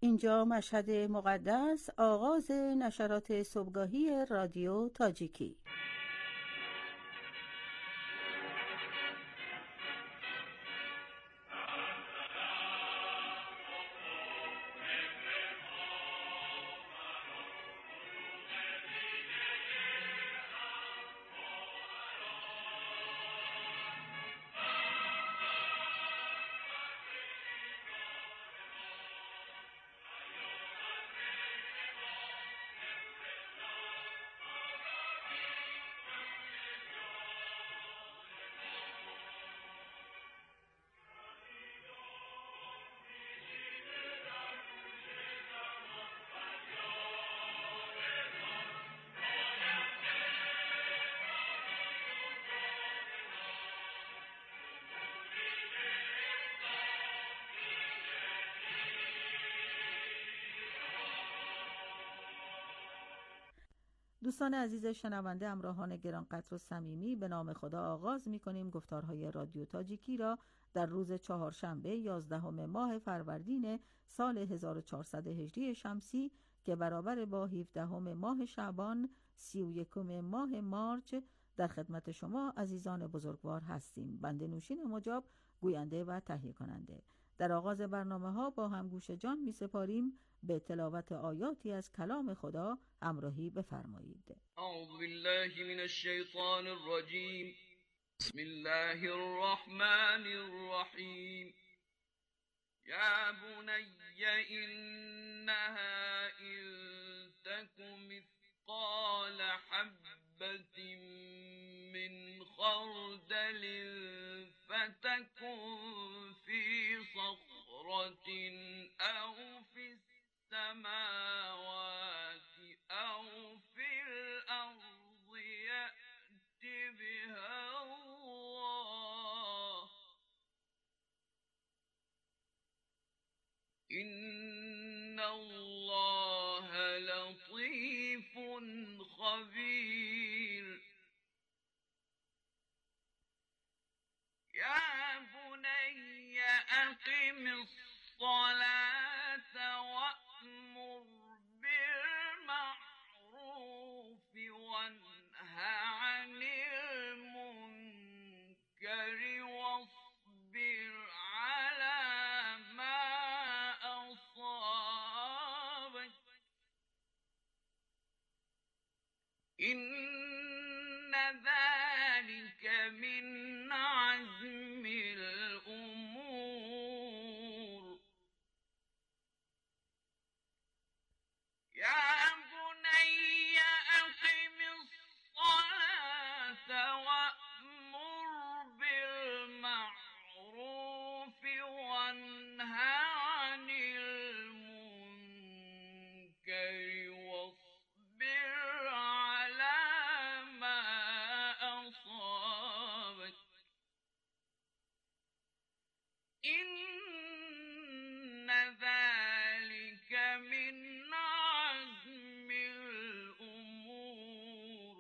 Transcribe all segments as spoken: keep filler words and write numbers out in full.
اینجا مشهد مقدس، آغاز نشرات صبحگاهی رادیو تاجیکی. دوستان عزیز شنونده، همراهان گرانقدر و صمیمی، به نام خدا آغاز می‌کنیم گفتارهای رادیو تاجیکی را در روز چهارشنبه یازدهم ماه فروردین سال هزار و چهارصد و هجری شمسی که برابر با هفدهم ماه شعبان سی و یکم ماه مارچ در خدمت شما عزیزان بزرگوار هستیم. بنده نوشین مجاب، گوینده و تهیه کننده. در آغاز برنامه ها با هم گوش جان می سپاریم به تلاوت آیاتی از کلام خدا. همراهی بفرمایید. اعوذ بالله من الشیطان الرجیم. بسم الله الرحمن الرحیم. یا بنی انها ان تک مثقال حبة من خردل فتكن في صخرة أو في السماوات أو في الأرض يأت بها الله إن الله لطيف خبير. يا بني أقم الصلاة وأمر بالمعروف وانه عن المنكر واصبر على ما أصابك إن ذلك من عزم الأمور. يا بني أقم الصلاة وأمر بالمعروف وانه عن المنكر واصبر على ما أصابك إن ذلك من عزم الأمور.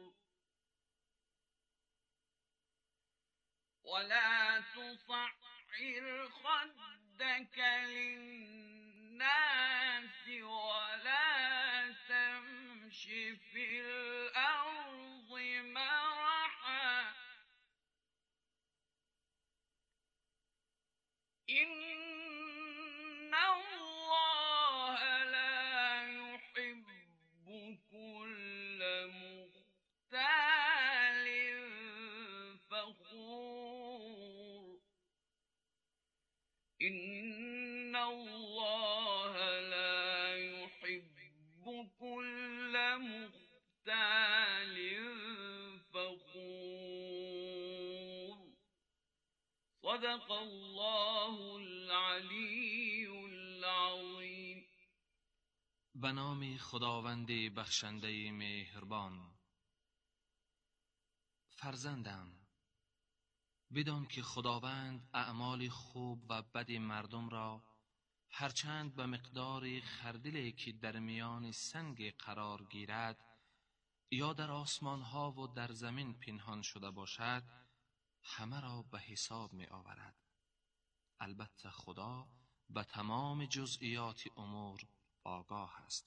ولا تصعر خدك للناس ولا تمش في الأرض مرحا إن الله لا يحب كل مختال فخور. إن الله لا يحب كل مختال فخور. صدق الله العلی العظیم. به نام خداوند بخشنده مهربان. فرزندم، بدان که خداوند اعمال خوب و بد مردم را هرچند به مقدار خردلی که در میان سنگ قرار گیرد یا در آسمان ها و در زمین پنهان شده باشد همه را به حساب می آورد. البته خدا به تمام جزئیات امور آگاه است.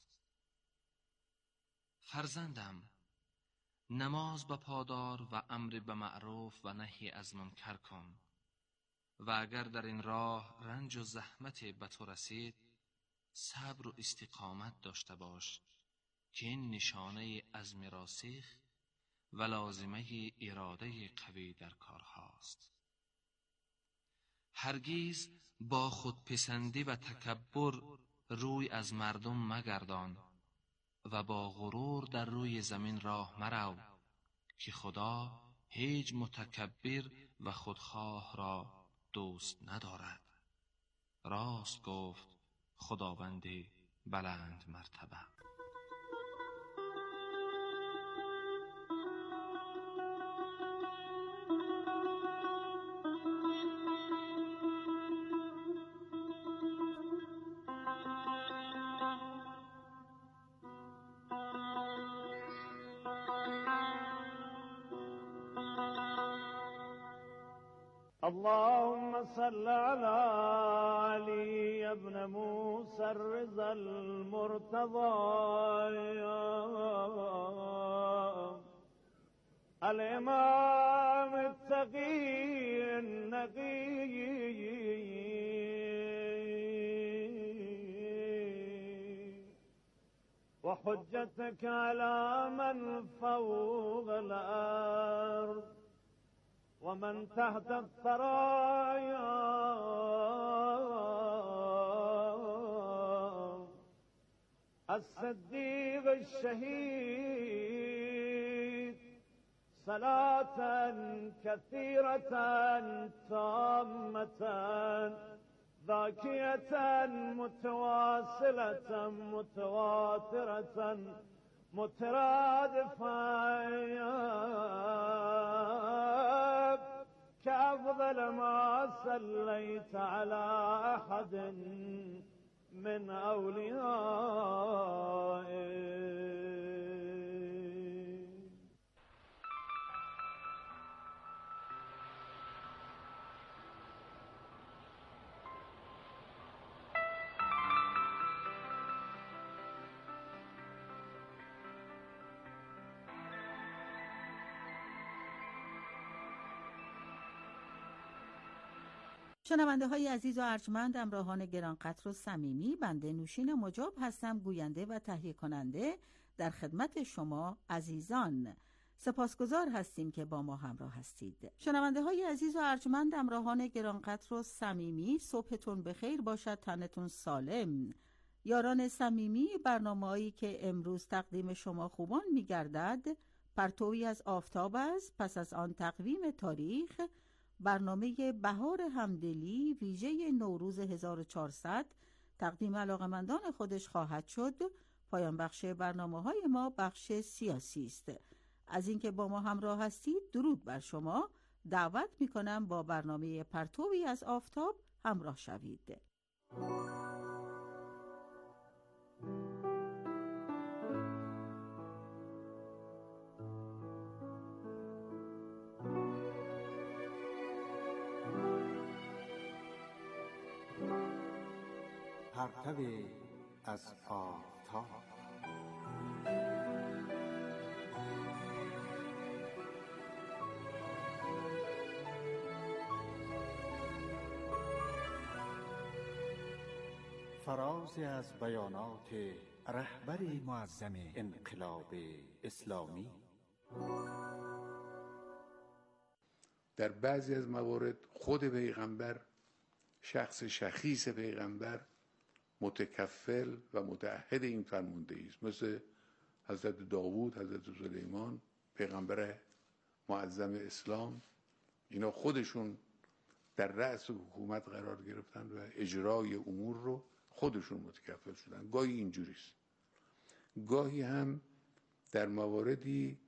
فرزندم، نماز بپادار و امر به معروف و نهی از منکر کن و اگر در این راه رنج و زحمت به تو رسید، صبر و استقامت داشته باش که این نشانه عزم راسخ و لازمه اراده قوی در کار هاست. هرگز با خودپسندی و تکبر روی از مردم مگردان و با غرور در روی زمین راه مرو که خدا هیچ متکبر و خودخواه را دوست ندارد. راست گفت خداوند بلند مرتبه. اللهم صل على علي بن موسى الرضا المرتضى الإمام التقي النقي وحجتك على من فوق الأرض ومن تحت الثرايا الصديق الشهيد صلاة كثيرة تامة ذاكية متواصلة متواترة مترادفة كأفضل ما صليت على أحد من أوليائك. شنونده های عزیز و ارجمند، همراهان گرانقدر و صمیمی، بنده نوشین مجاب هستم، گوینده و تهیه کننده در خدمت شما عزیزان. سپاسگزار هستیم که با ما همراه هستید. شنونده های عزیز و ارجمند، همراهان گرانقدر و صمیمی، صبحتون بخیر باشد، تنتون سالم. یاران صمیمی، برنامه‌ای که امروز تقدیم شما خوبان می‌گردد پرتویی از آفتاب است. پس از آن تقویم تاریخ، برنامه بهار همدلی ویژه نوروز هزار و چهارصد تقدیم علاقمندان خودش خواهد شد. پایان بخش برنامه‌های ما بخش سیاسی است. از اینکه با ما همراه هستید درود بر شما. دعوت می‌کنم با برنامه پرتویی از آفتاب همراه شوید. پرتوی از آفتاب. فرازی از بیانات رهبر معظم انقلاب اسلامی. در بعضی از موارد خود پیغمبر، شخص شخیص پیغمبر متکفل و متعهد این فرماندهی است، مثل حضرت داوود، حضرت سلیمان، پیغمبر معظم اسلام. اینا خودشون در رأس حکومت قرار گرفتن و اجرای امور رو خودشون متکفل شدن. گاهی اینجوریست، گاهی هم در مواردی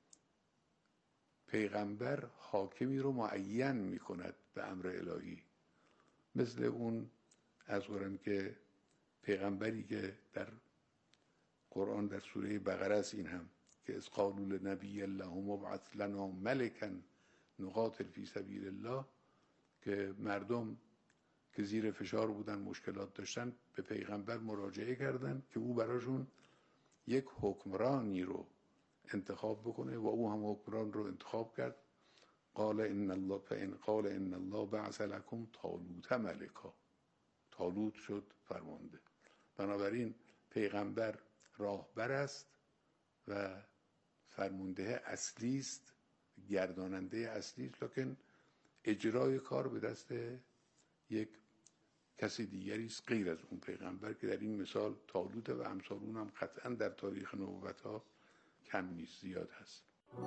پیغمبر حاکمی رو معین میکند به امر الهی، مثل اون از قرآن که پیغمبری که در قرآن در سوره بقره است، این هم که از قالوا لنبی الله مبعث لنا ملکا نقاتل فی سبیل الله، که مردم که زیر فشار بودن، مشکلات داشتن، به پیغمبر مراجعه کردن که او براشون یک حکمرانی رو انتخاب بکنه و او هم حکمران رو انتخاب کرد. قال ان الله فان قال ان الله بعث لكم طالوت ملکا. طالوت شد فرمانده. بنابراین پیغمبر راهبر است و فرمانده اصلی است، گرداننده اصلی است، لکن اجرای کار به دست یک کسی دیگری است غیر از اون پیغمبر که در این مثال طالوت و امثال اون هم قطعا در تاریخ نبوت ها کم نیست، زیاد هست.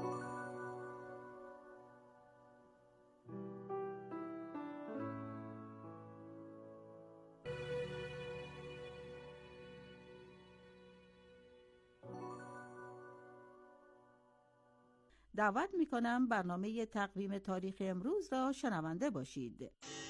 دعوت میکنم برنامه تقویم تاریخ امروز را شنونده باشید.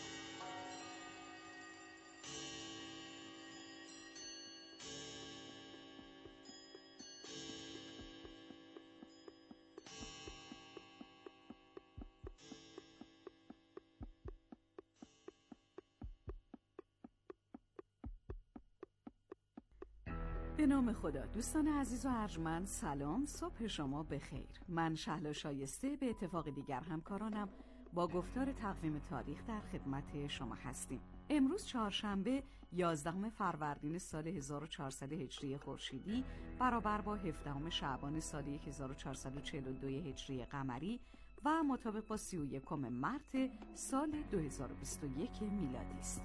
به نام خدا. دوستان عزیز و ارجمند، سلام، صبح شما بخیر. من شهلا شایسته به اتفاق دیگر همکارانم با گفتار تقویم تاریخ در خدمت شما هستیم. امروز چهارشنبه یازدهم فروردین سال هزار و چهارصد هجری خورشیدی برابر با هفدهم شعبان سال هزار و چهارصد و چهل و دو هجری قمری و مطابق با سی و یکم مارس سال دو هزار و بیست و یک میلادی است.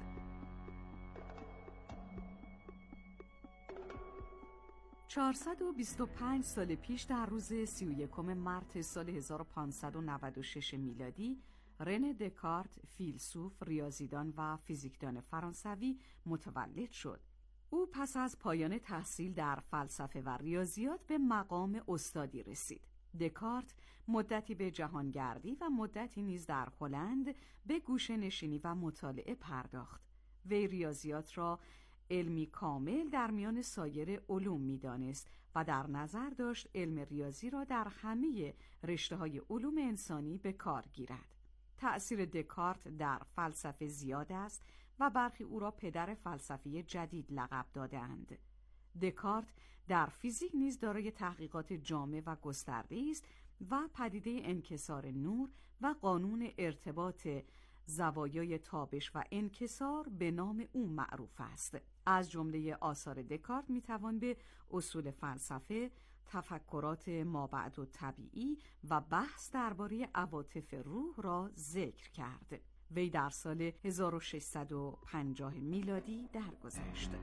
چهارصد و بیست و پنج سال پیش در روز سی و یکم مارس سال هزار و پانصد و نود و شش میلادی رنه دکارت، فیلسوف، ریاضیدان و فیزیکدان فرانسوی متولد شد. او پس از پایان تحصیل در فلسفه و ریاضیات به مقام استادی رسید. دکارت مدتی به جهانگردی و مدتی نیز در هلند به گوشه نشینی و مطالعه پرداخت. وی ریاضیات را علمی کامل در میان سایر علوم می‌دانست و در نظر داشت علم ریاضی را در همه رشته‌های علوم انسانی به کار گیرد. تأثیر دکارت در فلسفه زیاد است و برخی او را پدر فلسفه جدید لقب داده‌اند. دکارت در فیزیک نیز دارای تحقیقات جامع و گسترده است و پدیده انکسار نور و قانون ارتباط زوایای تابش و انکسار به نام او معروف است. از جمله آثار دکارت میتوان به اصول فلسفه، تفکرات مابعد و طبیعی و بحث درباره عواطف روح را ذکر کرد. وی در سال هزار و ششصد و پنجاه میلادی درگذشت.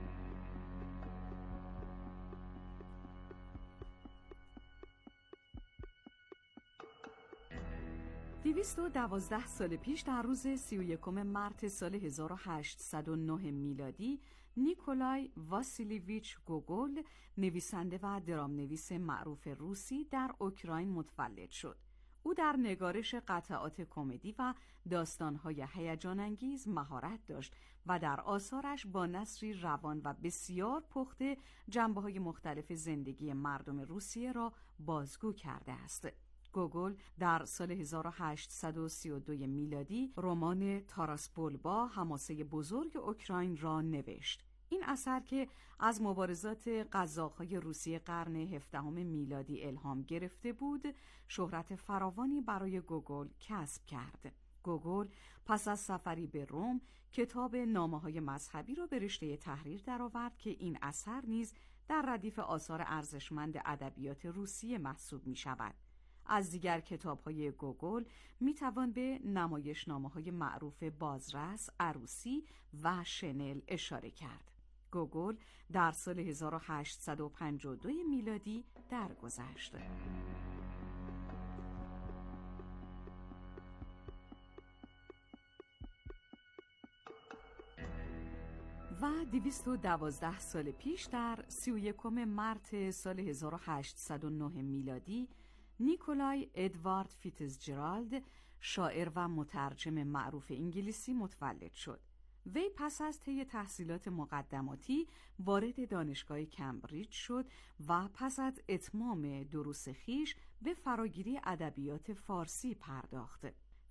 دویست و دوازده سال پیش در روز سی و یکم مارس سال هزار و هشتصد و نه میلادی نیکولای واسیلیویچ گوگول، نویسنده و درامنویس معروف روسی، در اوکراین متولد شد. او در نگارش قطعات کمدی و داستان‌های هیجان انگیز مهارت داشت و در آثارش با نثری روان و بسیار پخته جنبه‌های مختلف زندگی مردم روسیه را بازگو کرده است. گوگل در سال هزار و هشتصد و سی و دو میلادی رمان تاراس بولبا، حماسه بزرگ اوکراین را نوشت. این اثر که از مبارزات قزاق‌های روسیه قرن هفدهم میلادی الهام گرفته بود، شهرت فراوانی برای گوگل کسب کرد. گوگل پس از سفری به روم کتاب نامه‌های مذهبی را به رشته تحریر درآورد که این اثر نیز در ردیف آثار ارزشمند ادبیات روسیه محسوب می‌شود. از دیگر کتاب‌های گوگل می‌توان به نمایشنامه‌های معروف بازرس، عروسی و شنل اشاره کرد. گوگل در سال هزار و هشتصد و پنجاه و دو میلادی درگذشت. و دویست و دوازده سال پیش در سی و یکم مارس سال هزار و هشتصد و نه میلادی نیکولای ادوارد فیتزجرالد، شاعر و مترجم معروف انگلیسی، متولد شد. وی پس از طی تحصیلات مقدماتی وارد دانشگاه کمبریج شد و پس از اتمام دروس خویش به فراگیری ادبیات فارسی پرداخت.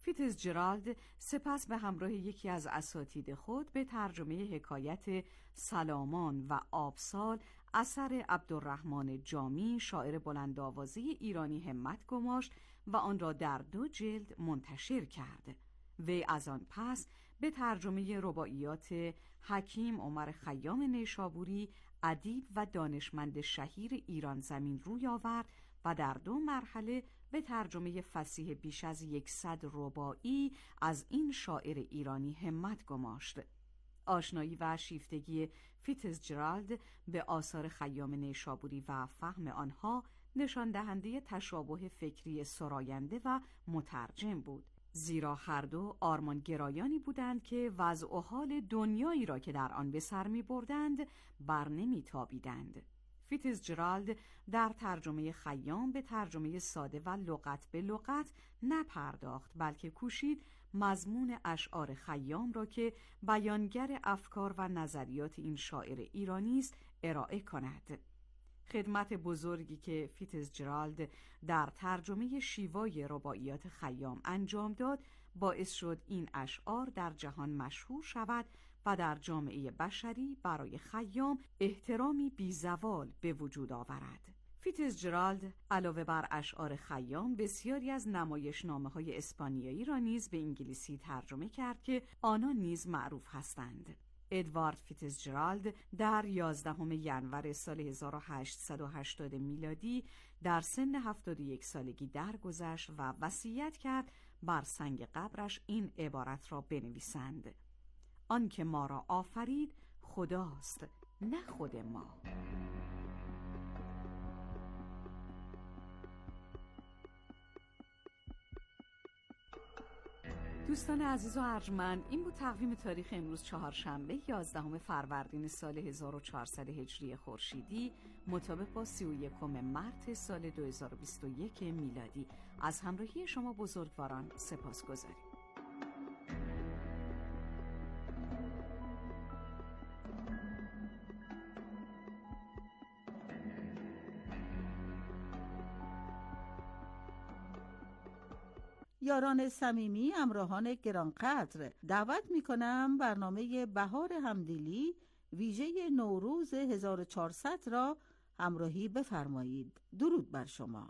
فیتزجرالد سپس به همراه یکی از اساتید خود به ترجمه حکایت سلامان و آبسال اثر عبدالرحمن جامی شاعر بلندآوازه ایرانی همت گماشت و آن را در دو جلد منتشر کرد. وی از آن پس به ترجمه رباعیات حکیم عمر خیام نیشابوری ادیب و دانشمند شهیر ایران زمین روی آورد و در دو مرحله به ترجمه فصیح بیش از یکصد رباعی از این شاعر ایرانی همت گماشت. آشنایی و شیفتگی فیتزجرالد به آثار خیام نیشابوری و فهم آنها نشان دهنده تشابه فکری سراینده و مترجم بود، زیرا هر دو آرمانگرایانی بودند که وضع و حال دنیایی را که در آن به سر می بردند بر نمی تابیدند. فیتزجرالد در ترجمه خیام به ترجمه ساده و لغت به لغت نپرداخت، بلکه کوشید مضمون اشعار خیام را که بیانگر افکار و نظریات این شاعر ایرانی است ارائه کند. خدمت بزرگی که فیتزجرالد در ترجمه شیوای رباعیات خیام انجام داد باعث شد این اشعار در جهان مشهور شود و در جامعه بشری برای خیام احترامی بیزوال به وجود آورد. فیتزجرالد علاوه بر اشعار خیام بسیاری از نمایشنامه‌های اسپانیایی را نیز به انگلیسی ترجمه کرد که آنان نیز معروف هستند. ادوارد فیتزجرالد در یازدهم ژانویه سال هزار و هشتصد و هشتاد میلادی در سن هفتاد و یک سالگی درگذشت و وصیت کرد بر سنگ قبرش این عبارت را بنویسند: آن که ما را آفرید خداست، نه خود ما. دوستان عزیز و ارجمند، این بود تقویم تاریخ امروز چهارشنبه یازدهم فروردین سال هزار و چهارصد هجری خورشیدی مطابق با سی و یکم مارس سال دو هزار و بیست و یک میلادی. از همراهی شما بزرگواران سپاسگزاریم. یاران صمیمی، همراهان گرانقدر، دعوت می‌کنم برنامه بهار همدلی ویژه نوروز هزار و چهارصد را همراهی بفرمایید. درود بر شما.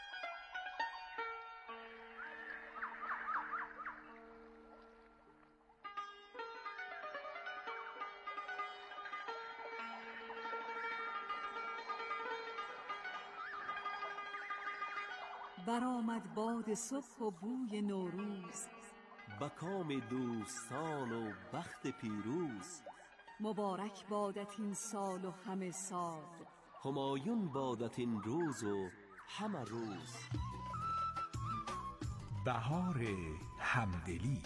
برآمد باد صبح و بوی نوروز، به کام دوستان و بخت پیروز. مبارک بادت این سال و همه سال، همایون بادت این روز و همه روز. بهار همدلی.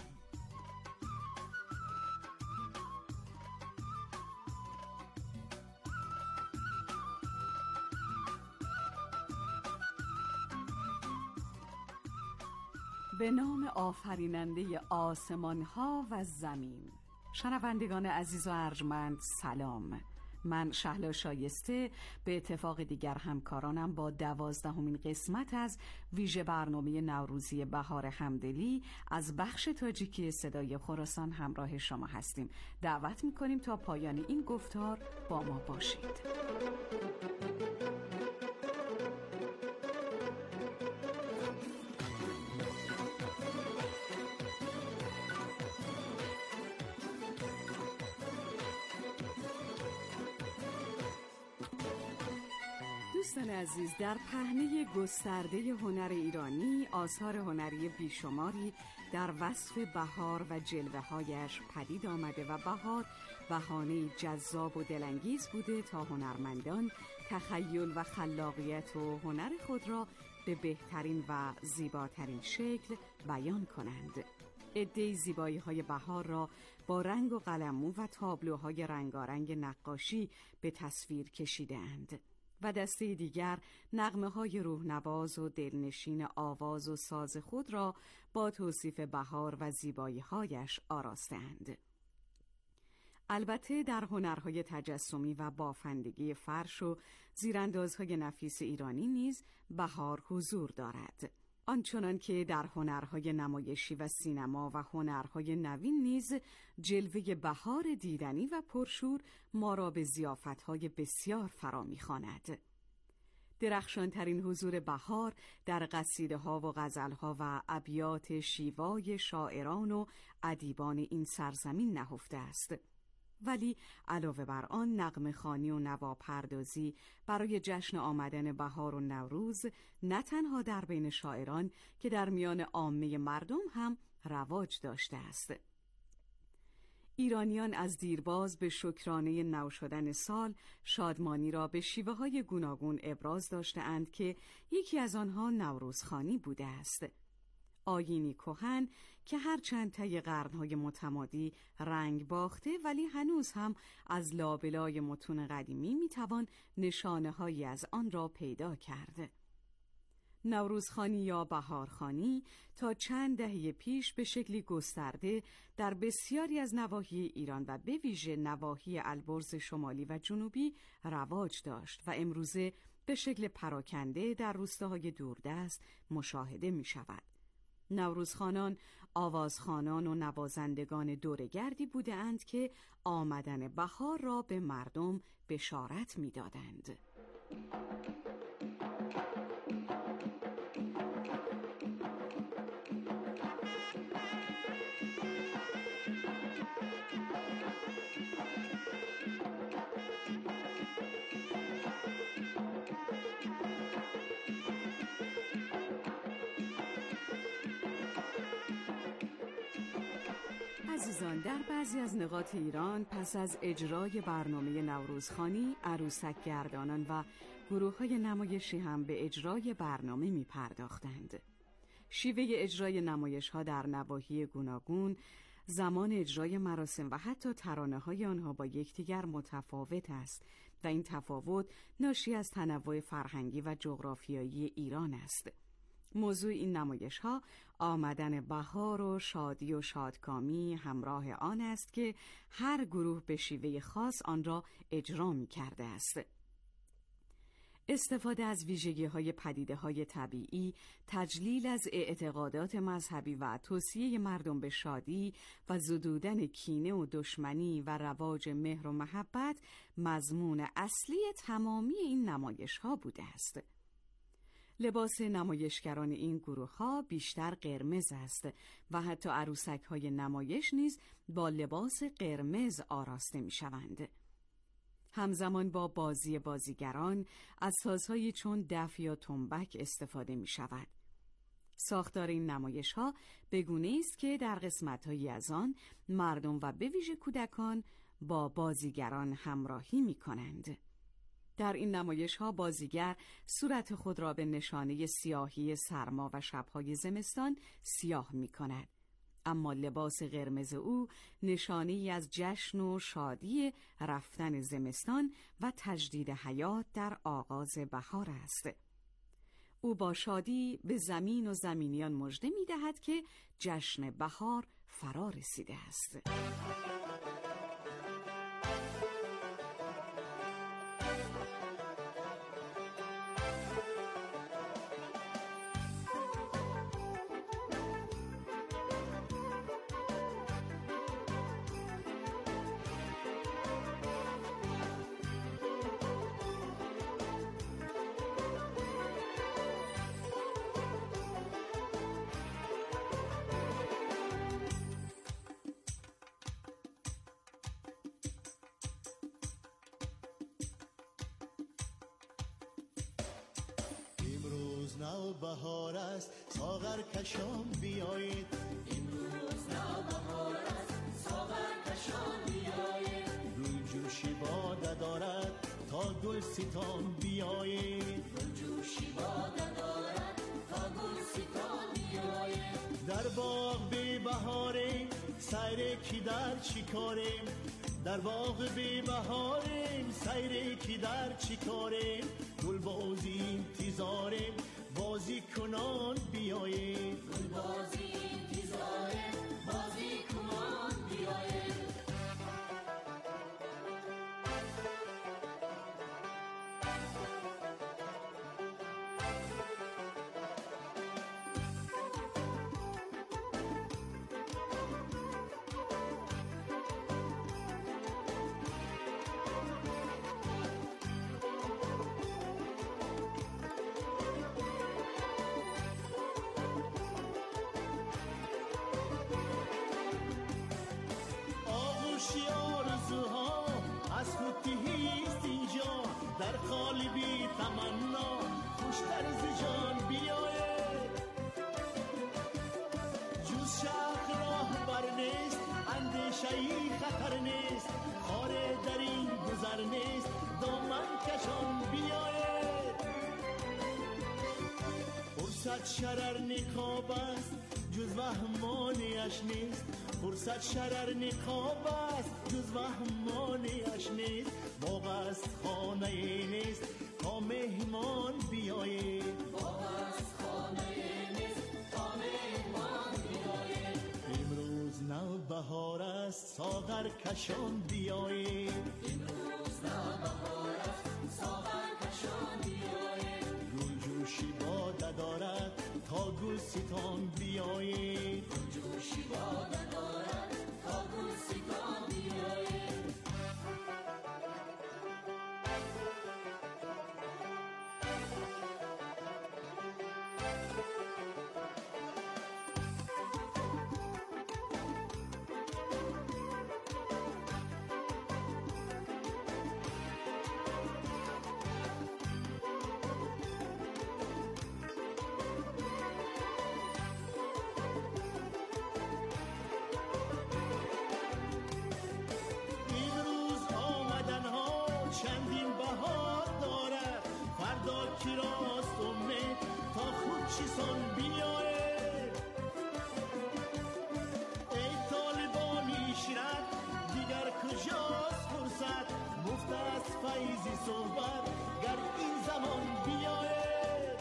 به نام آفریننده آسمان ها و زمین. شنوندگان عزیز و ارجمند سلام. من شهلا شایسته به اتفاق دیگر همکارانم با دوازدهمین قسمت از ویژه برنامه نوروزی بهار همدلی از بخش تاجیکی صدای خراسان همراه شما هستیم. دعوت میکنیم تا پایان این گفتار با ما باشید. دوستان عزیز، در پهنه گسترده هنر ایرانی آثار هنری بیشماری در وصف بهار و جلوه‌هایش پدید آمده و بهار بهانه جذاب و دلانگیز بوده تا هنرمندان تخیل و خلاقیت و هنر خود را به بهترین و زیباترین شکل بیان کنند. عده‌ای زیبایی‌های بهار را با رنگ و قلممو و تابلوهای رنگارنگ نقاشی به تصویر کشیده‌اند و دسته دیگر نغمه‌های روح‌نواز و دلنشین آواز و ساز خود را با توصیف بهار و زیبایی‌هایش آراسته‌اند. البته در هنرهای تجسمی و بافندگی فرش و زیراندازهای نفیس ایرانی نیز بهار حضور دارد. آنچنان که در هنرهای نمایشی و سینما و هنرهای نوین نیز جلوه بهار دیدنی و پرشور ما را به ضیافت‌های بسیار فرا می‌خواند. درخشانترین حضور بهار در قصیده‌ها و غزل‌ها و ابیات شیوای شاعران و ادیبان این سرزمین نهفته است. ولی علاوه بر آن نغمه خوانی و نواپردازی برای جشن آمدن بهار و نوروز نه تنها در بین شاعران که در میان عامه مردم هم رواج داشته است. ایرانیان از دیرباز به شکرانه نو شدن سال شادمانی را به شیوه‌های گوناگون ابراز داشته‌اند که یکی از آنها نوروزخوانی بوده است. آیینی کهن که هرچند طی قرن‌های متمادی رنگ باخته ولی هنوز هم از لابلای متون قدیمی میتوان نشانه‌هایی از آن را پیدا کرد. نوروزخوانی یا بهارخوانی تا چند دهه پیش به شکلی گسترده در بسیاری از نواحی ایران و به ویژه نواحی البرز شمالی و جنوبی رواج داشت و امروزه به شکل پراکنده در روستاهای دوردست مشاهده می شود. نوروزخوانان آوازخوانان و نوازندگان دورگردی بودند که آمدن بهار را به مردم بشارت می دادند. عزیزان، در بعضی از نقاط ایران پس از اجرای برنامه نوروزخوانی عروسک گردانان و گروه‌های نمایشی هم به اجرای برنامه می پرداختند. شیوه اجرای نمایش‌ها در نواحی گوناگون، زمان اجرای مراسم و حتی ترانه‌های آنها با یکدیگر متفاوت است و این تفاوت ناشی از تنوع فرهنگی و جغرافیایی ایران است. موضوع این نمایش‌ها آمدن بهار و شادی و شادکامی همراه آن است که هر گروه به شیوه خاص آن را اجرا می‌کرده است. استفاده از ویژگی‌های پدیده‌های طبیعی، تجلیل از اعتقادات مذهبی و توصیه مردم به شادی و زدودن کینه و دشمنی و رواج مهر و محبت مضمون اصلی تمامی این نمایش‌ها بوده است. لباس نمایشگران این گروه‌ها بیشتر قرمز است و حتی عروسک‌های نمایش نیز با لباس قرمز آراسته می‌شوند. همزمان با بازی بازیگران از سازهایی چون دف یا تنبک استفاده می‌شود. ساختار این نمایش‌ها به گونه‌ای است که در قسمت‌هایی از آن مردم و به ویژه کودکان با بازیگران همراهی می‌کنند. در این نمایش‌ها بازیگر صورت خود را به نشانه سیاهی سرما و شب‌های زمستان سیاه می‌کند، اما لباس قرمز او نشانه‌ای از جشن و شادی رفتن زمستان و تجدید حیات در آغاز بهار است. او با شادی به زمین و زمینیان مژده می‌دهد که جشن بهار فرا رسیده است. نو بهار است ساغر کشان بیایید، امروز نو بهار است ساغر کشان بیایید، روی جوشی باده دارد تا گل ستان بیایید، روی جوشی باده دارد تا گل ستان بیایید، در باغ بی بهاریم سیر کی در چیکاریم، در باغ بی بهاریم سیر کی در چیکاریم، گل بازی انتظاریم بازی کنان بیایید، گل بازی انتظاریم بازی کنان بیایید. خطر نیست، خاره در این گذر نیست، دامن کشان بیایید. فرصت شرر نقاب است جز وهمانیش نیست، فرصت شرر نقاب است جز وهمانیش نیست. باغ است خانه نیست تا مهمان بیایید، باغ است خانه نیست تا مهمان بیایید. امروز نو بهار است ساغر کشان بیایید، امروز نو بهار است ساغر کشان بیایید. گل جوشی باده دارد تا گل ستان بیایید، گل جوشی باده دارد تا گل ستان بیایید. فیضی صحبت گر این زمان بیایه،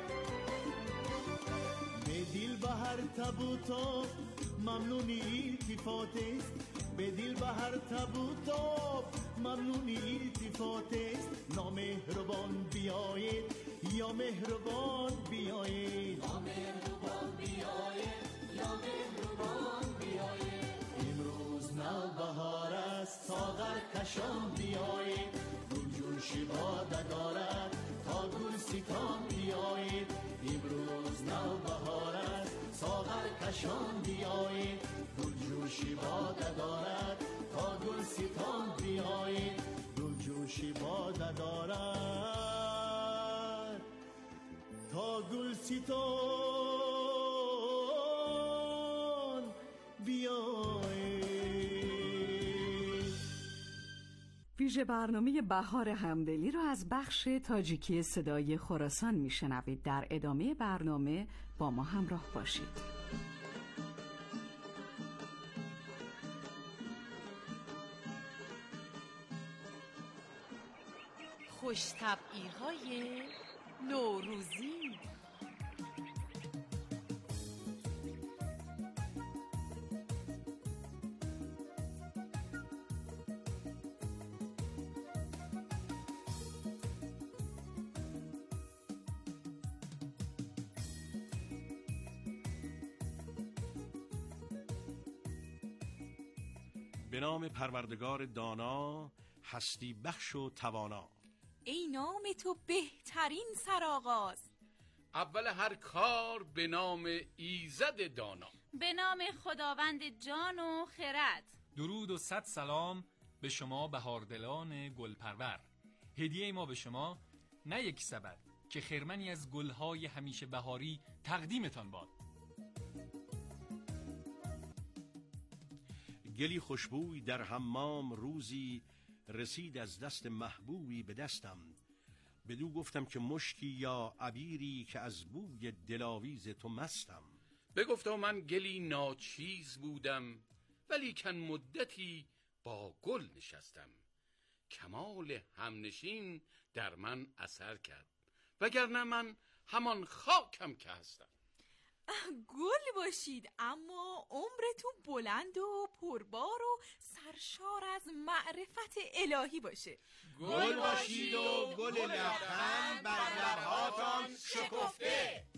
به دل به هر تب و تاب ممنونی التفات است، به دل به هر تب و تاب ممنونی التفات است. نامهربان بیایید یا مهربان بیایید، یا مهربان بیایید یا مهربان بیایید. امروز نو بهار است ساغر کشان بیایید، گلجوشی باده دارد تا گل ستان بیایید. امروز نو بهار است ساغر کشان بیایید، گلجوشی باده دارد تا گل ستان بیایید، گلجوشی باده دارد تا گل ستان بیایید. ویژه برنامه بهار همدلی را از بخش تاجیکی صدای خراسان میشنوید. در ادامه برنامه با ما همراه باشید. خوش طبعی های نوروزی. به نام پروردگار دانا، هستی بخش و توانا. ای نام تو بهترین سرآغاز، اول هر کار به نام ایزد دانا، به نام خداوند جان و خرد. درود و صد سلام به شما بهاردلان گلپرور. هدیه ما به شما نه یک سبد که خرمنی از گلهای همیشه بهاری تقدیمتان باد. گلی خوشبوی در حمام روزی رسید از دست محبوبی به دستم، بدو گفتم که مشکی یا عبیری که از بوی دلاویز تو مستم. بگفتا من گلی ناچیز بودم، ولی کن مدتی با گل نشستم. کمال همنشین در من اثر کرد، وگرنه من همان خاکم که هستم. گل باشید اما عمرتون بلند و پربار و سرشار از معرفت الهی باشه. گل باشید و گل لبخند بر لبهاتان شکفته.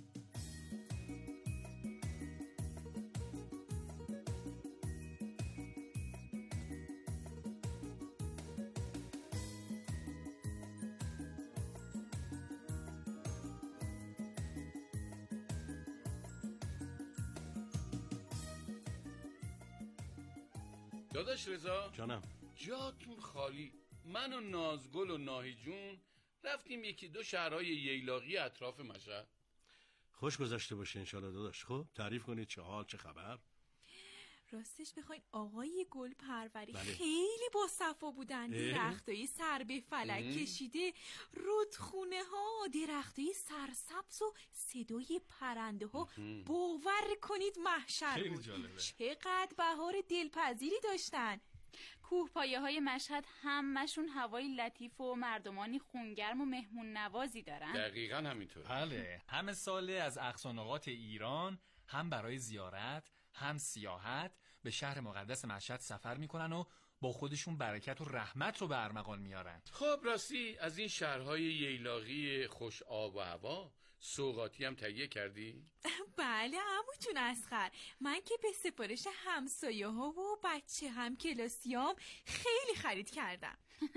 داداش رضا جانم، جاتون خالی. من و نازگل و ناهی جون رفتیم یکی دو شهرهای ییلاقی اطراف مشهد. خوش گذشته باشه انشالله داداش. خب تعریف کنید چه حال چه خبر؟ راستش بخواین آقای گل پروری بله. خیلی با صفا بودن. درختای سر به فلک اه. کشیده، رودخونه ها، درختای سرسبز و صدای پرنده ها، باور کنید محشر بود. چقدر بهار دلپذیری داشتن. کوهپایه های مشهد همشون هوای لطیف و مردمانی خونگرم و مهمون نوازی دارن. دقیقاً همینطور. بله، همه ساله از اقصا نقاط ایران هم برای زیارت هم سیاحت به شهر مقدس مشهد سفر میکنن و با خودشون برکت و رحمت رو به ارمغان میارن. خب راستی از این شهرهای ییلاقی خوش آب و هوا سوغاتی هم تهیه کردی؟ بله عمو جون اصغر، من که به سفارش همسایه ها و بچه هم کلاسیام خیلی خرید کردم.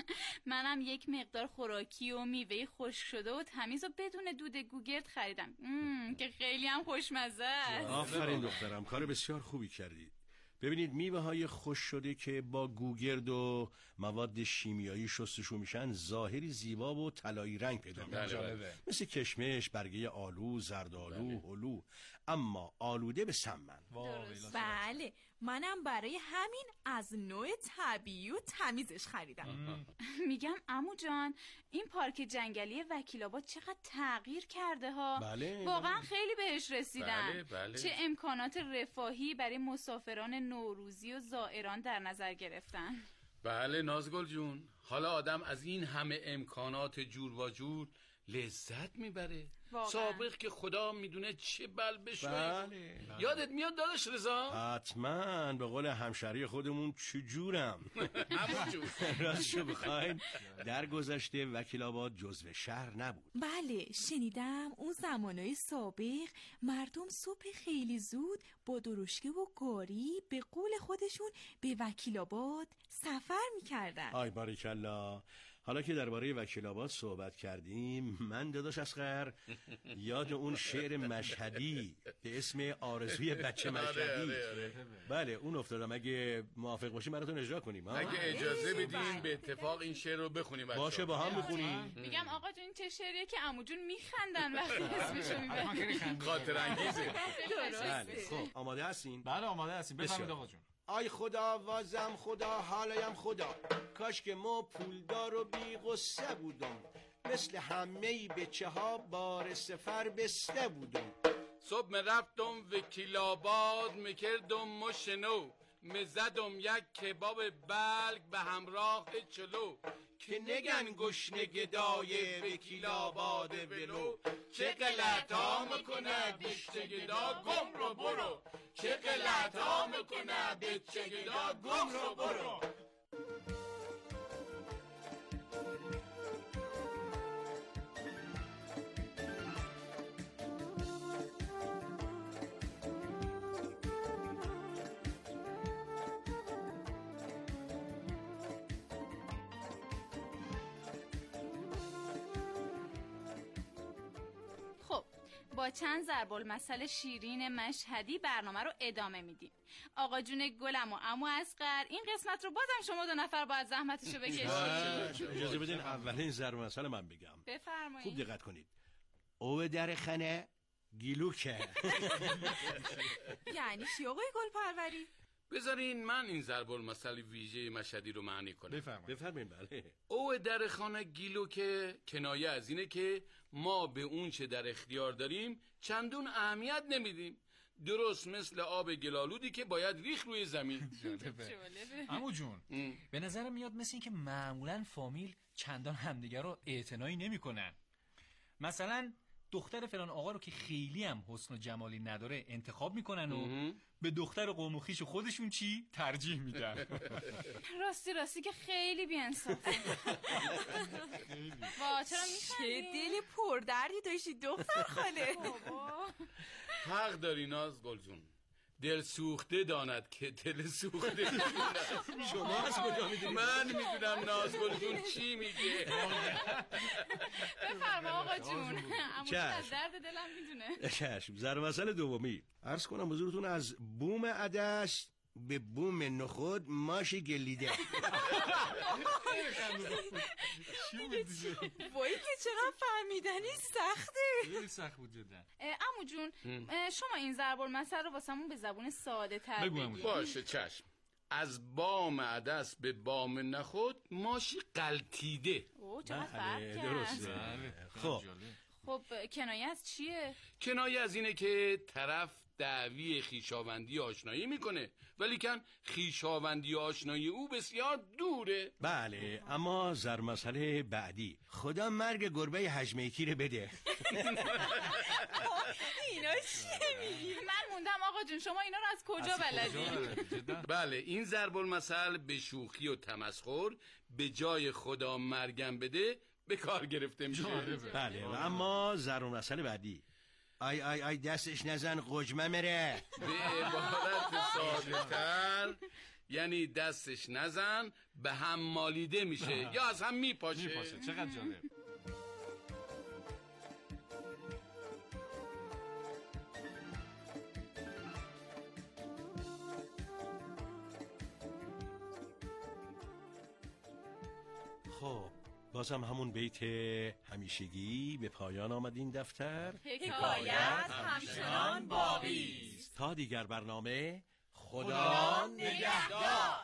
منم یک مقدار خوراکی و میوه خشک شده و تمیز و بدون دود گوگرد خریدم که خیلی هم خوشمزه است. آفرین دخترم، کار بسیار خوبی کردید. ببینید میوه های خشک شده که با گوگرد و مواد شیمیایی شستشو میشن ظاهری زیبا و طلایی رنگ پیدا میکنن، مثل کشمش، برگه آلو، زردآلو، هلو، اما آلوده به سمن. بله، منم برای همین از نوع طبیعی و تمیزش خریدم. میگم عمو جان، این پارک جنگلی وکیل آباد چقدر تغییر کرده ها. بله، واقعا بله. خیلی بهش رسیدن. بله، بله. چه امکانات رفاهی برای مسافران نوروزی و زائران در نظر گرفتن. بله نازگل جون، حالا آدم از این همه امکانات جور و جور لذت میبره. سابق که خدا میدونه چه بل بشوی. بله. یادت میاد داداش رضا؟ حتما، به قول همشهری خودمون چجورم. همون جور. راستشو بخواین در گذشته وکیل آباد جزو شهر نبود. بله، شنیدم اون زمانهای سابق مردم صبح خیلی زود با درشکه و گاری به قول خودشون به وکیل آباد سفر میکردن. آی باریکالله. حالا که درباره وکیل آباد صحبت کردیم، من داداش اصغر یاد اون شعر مشهدی به اسم آرزوی بچه مشهدی، بله اون افتادم. اگه موافق باشی براتون اجرا کنیم. اگه اجازه بدین به اتفاق این شعر رو بخونیم. باشه، با هم بخونیم. میگم آقا جون چه شعریه که عمو جون میخندن وقتی اسمشو میبرن. خاطر انگیزه. بله، خب آماده هستین؟ بله آماده هستیم، بفرمایید آقا جون. آی خدا وازم خدا حالایم خدا، کاش که ما پولدار و بی غصه بودم، مثل همه بچه ها بار سفر بسته بودم. صبح می رفتم وکیل آباد، میکردم مشنو، میزدم یک کباب بلگ به همراه چلو، که نگن گشنه گدای وکیل آباد ولو، چه غلط ها میکنه بچه گدا گم رو برو، چه غلط ها میکنه بچه گدا گم رو برو. با چند ضرب المثل شیرین مشهدی برنامه رو ادامه میدیم. آقا جون گلم و عمو اصغر، این قسمت رو بازم شما دو نفر باید زحمتشو بکشید. اجازه بدین اولین ضرب المثل من بگم. بفرمایید. خوب دقت کنید. او در خانه گیلوکه. یعنی چی آقای گلپروری؟ بذارین من این ضرب المثل ویژه مشهدی رو معنی کنم. بفرمایید. بفرمایید. بله. او در خانه گیلو که کنایه از اینه که ما به اون چه در اختیار داریم چندون اهمیت نمیدیم، درست مثل آب گلالودی که باید ریخ روی زمین. عمو جون، به نظرم میاد مثل این که معمولا فامیل چندان همدیگر رو اعتنایی نمیکنن. مثلا دختر فلان آقا رو که خیلی هم حسن و جمالی نداره انتخاب میکنن و به دختر قوم و خویش خودشون چی ترجیح میدن. راستی راستی که خیلی بی‌انصافه. وا چرا میخندی؟ چه دل پردردی داشتی دختر خاله. حق داری نازگل جون، دل سوخته داند که دل سوخته. شما از کجا میدونید؟ من میدونم نازگل جون چی میگه. بفرما آقا جون، عمو از درد دلم میدونه. چشم. ضرب المثل دومی. عرض کنم حضورتون از بوم عدس به بوم نخود ماشی گلیده. وای که چقدر فهمیدنی سخته. خیلی سخت بود جدا. عمو جون شما این ضرب المثل رو واسمون به زبون ساده تر بگید. باشه چشم. از بام عدس به بام نخود ماشی قلتیده. اوه چقدر فرق کرد. خب خب کنایه از چیه؟ کنایه از اینه که طرف دعوی خیشاوندی آشنایی میکنه ولیکن خیشاوندی آشنایی او بسیار دوره. بله اما ضرب مسئله بعدی خدا مرگ گربه حجمیتی رو بده. اینا چیه میگی؟ من موندم آقا جون شما اینا رو از کجا بلدی؟ بله این ضرب المثل به شوخی و تمسخر به جای خدا مرگم بده به کار گرفته میشه. بله و اما ضرب المثل بعدی آی آی آی دستش نزن قجمه مره. به عبارت ساده تر یعنی دستش نزن به هم مالیده میشه یا از هم میپاشه. میپاشه. چقدر جالب. خب بازم همون بیت همیشگی به پایان آمد این دفتر. حکایت همچنان باقی است. تا دیگر برنامه خدا نگهدار.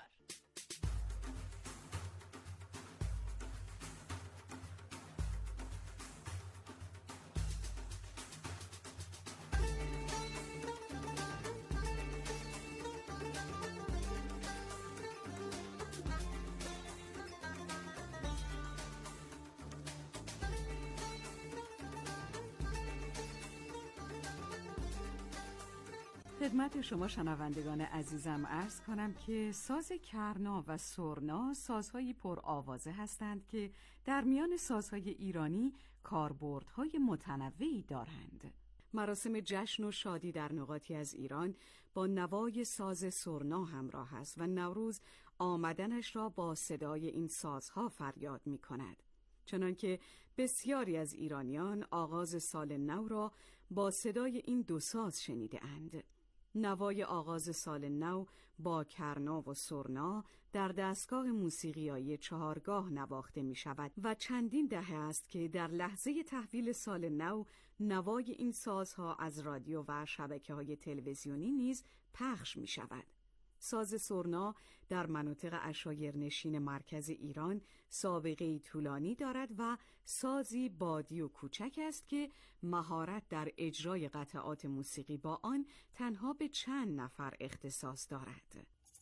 خدمت شما شنوندگان عزیزم عرض کنم که ساز کرنا و سرنا سازهایی پر آوازه هستند که در میان سازهای ایرانی کاربردهای متنوعی دارند. مراسم جشن و شادی در نقاطی از ایران با نوای ساز سرنا همراه است و نوروز آمدنش را با صدای این سازها فریاد می کند. چنانکه بسیاری از ایرانیان آغاز سال نو را با صدای این دو ساز شنیده اند. نوای آغاز سال نو با کرنا و سرنا در دستگاه موسیقیایی چهارگاه نواخته می شود و چندین دهه است که در لحظه تحویل سال نو نوای این سازها از رادیو و شبکه‌های تلویزیونی نیز پخش می شود. ساز سرنا در مناطق عشایرنشین مرکز ایران سابقه طولانی دارد و سازی بادی و کوچک است که مهارت در اجرای قطعات موسیقی با آن تنها به چند نفر اختصاص دارد.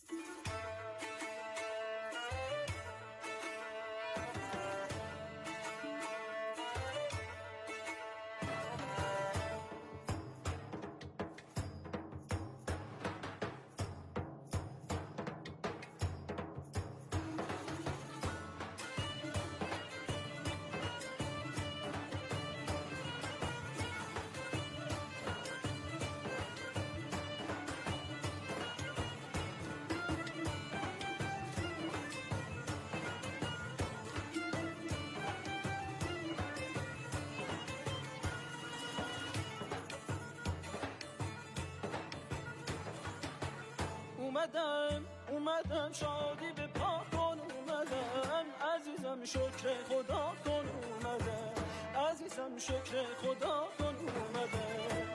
اومدم اومدم شادی به پا کن اومدم عزیزم شکر خدا کن اومدم عزیزم شکر خدا کن اومدم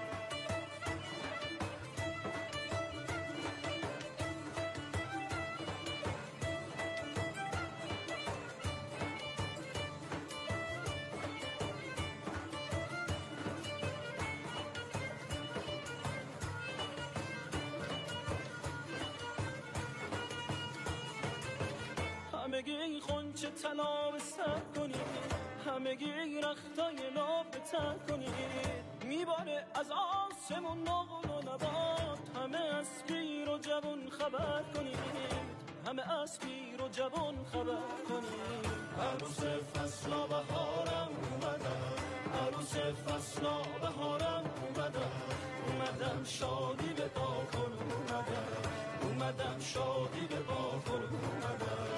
همگی خونچه طلا به سر کنید همگی رختای ناب به تر کنید میباره از آسمون نقل و نبات همه از پیر و جوان خبر کنید همه از پیر و جوان خبر کنید عروس فصلا بهارم اومدم عروس فصلا بهارم اومدم اومدم شادی به با کن اومدم اومدم شادی به با کن اومدم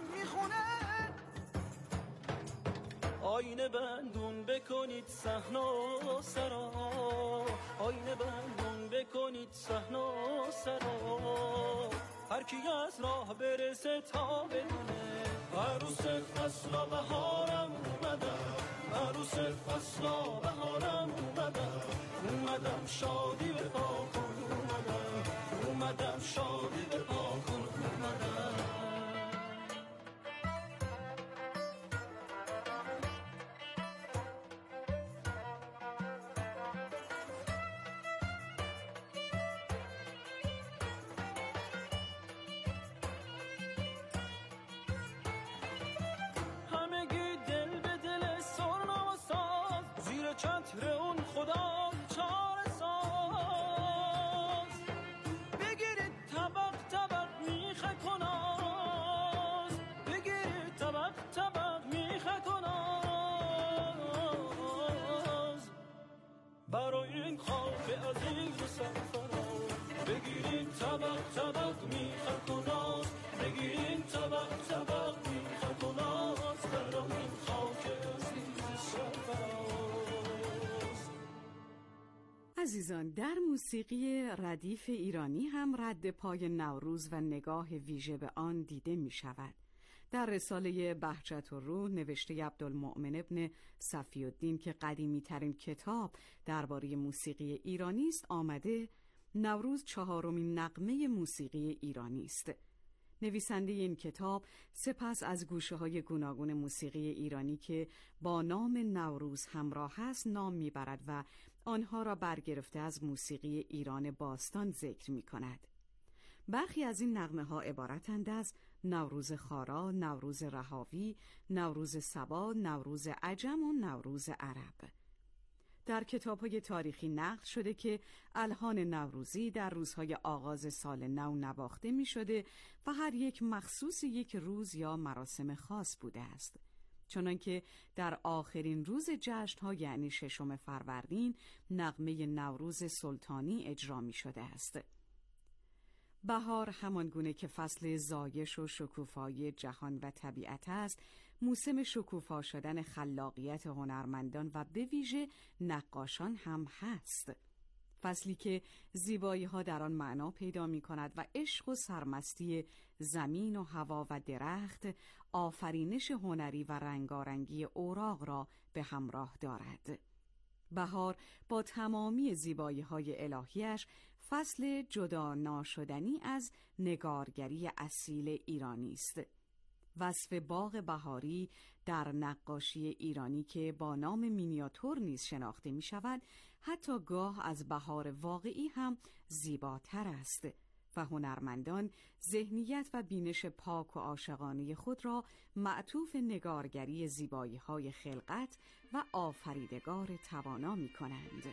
میخونه. آینه بندون بکنید صحنا سرا، آینه بندون بکنید صحنا سرا، هر کی از راه برسه تا بدونه عروس فصلا بهارم اومدم، عروس فصلا بهارم اومدم، اومدم شادی به پا کن اومدم، اومدم شادی به پا کن اومدم. چتر اون خدا چاره ساز، بگیرید طبق طبق میخه کناز، بگیرید طبق طبق میخه کناز، برای این خاک عزیز سرفراز، بگیرید طبق طبق میخه کناز، بگیرید طبق طبق میخه کناز، برای این خاک عزیز سرفراز. عزیزان، در موسیقی ردیف ایرانی هم رد پای نوروز و نگاه ویژه به آن دیده می شود. در رساله بهجت الروح نوشته عبدالمؤمن ابن صفی الدین که قدیمی ترین کتاب درباره موسیقی ایرانی است آمده نوروز چهارمین نغمه موسیقی ایرانی است. نویسنده این کتاب سپس از گوشه‌های گوناگون موسیقی ایرانی که با نام نوروز همراه است نام میبرد و آنها را برگرفته از موسیقی ایران باستان ذکر می کند. برخی از این نغمه ها عبارتند از نوروز خارا، نوروز رهاوی، نوروز سبا، نوروز عجم و نوروز عرب. در کتاب‌های تاریخی نقل شده که الحان نوروزی در روزهای آغاز سال نو نواخته می شده و هر یک مخصوص یک روز یا مراسم خاص بوده است. چنانکه در آخرین روز جشن‌ها یعنی ششم فروردین نغمه نوروز سلطانی اجرا می شده است. بهار همان گونه که فصل زایش و شکوفایی جهان و طبیعت است، موسم شکوفا شدن خلاقیت هنرمندان و به ویژه نقاشان هم هست. فصلی که زیبایی ها در آن معنا پیدا می کند و عشق و سرمستی زمین و هوا و درخت آفرینش هنری و رنگارنگی اوراق را به همراه دارد. بهار با تمامی زیبایی های الهیش فصل جدا ناشدنی از نگارگری اصیل ایرانی است. وصف باغ بهاری در نقاشی ایرانی که با نام مینیاتور نیز شناخته می شود حتی گاه از بهار واقعی هم زیباتر است و هنرمندان ذهنیت و بینش پاک و عاشقانه خود را معطوف نگارگری زیبایی های خلقت و آفریدگار توانا می کنند.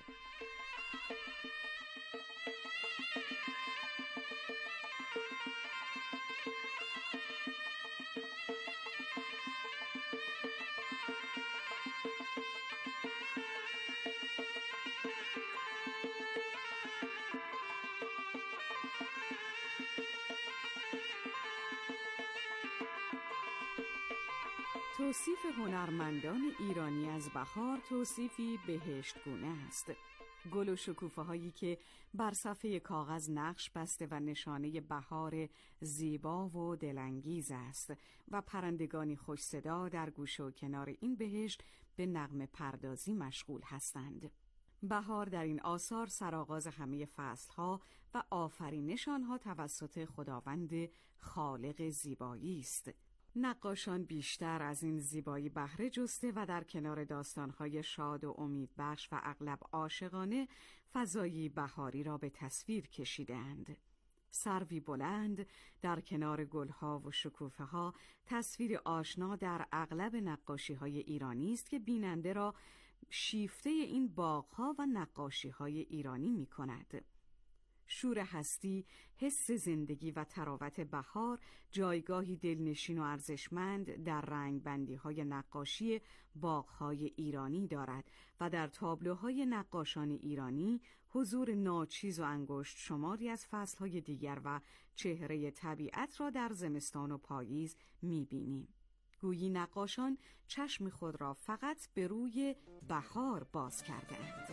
توصیف هنرمندان ایرانی از بهار توصیفی بهشتگونه است. گل و شکوفه هایی که بر صفحه کاغذ نقش بسته و نشانه بهار زیبا و دلانگیز است و پرندگانی خوش صدا در گوشه و کنار این بهشت به نغمه پردازی مشغول هستند. بهار در این آثار سرآغاز همه فصلها و آفرینش آنها توسط خداوند خالق زیبایی است. نقاشان بیشتر از این زیبایی بهره جسته و در کنار داستانهای شاد و امیدبخش و اغلب عاشقانه فضایی بهاری را به تصویر کشیدند. سروی بلند در کنار گلها و شکوفه ها تصویر آشنا در اغلب نقاشی‌های ایرانی است که بیننده را شیفته این باغ‌ها و نقاشی‌های ایرانی می‌کند. شور هستی، حس زندگی و تراوت بهار جایگاهی دلنشین و ارزشمند در رنگبندی‌های نقاشی باغ‌های ایرانی دارد و در تابلوهای نقاشان ایرانی حضور ناچیز و انگشت شماری از فصل‌های دیگر و چهره طبیعت را در زمستان و پاییز می‌بینیم. گویی نقاشان چشم خود را فقط به روی بهار باز کردند.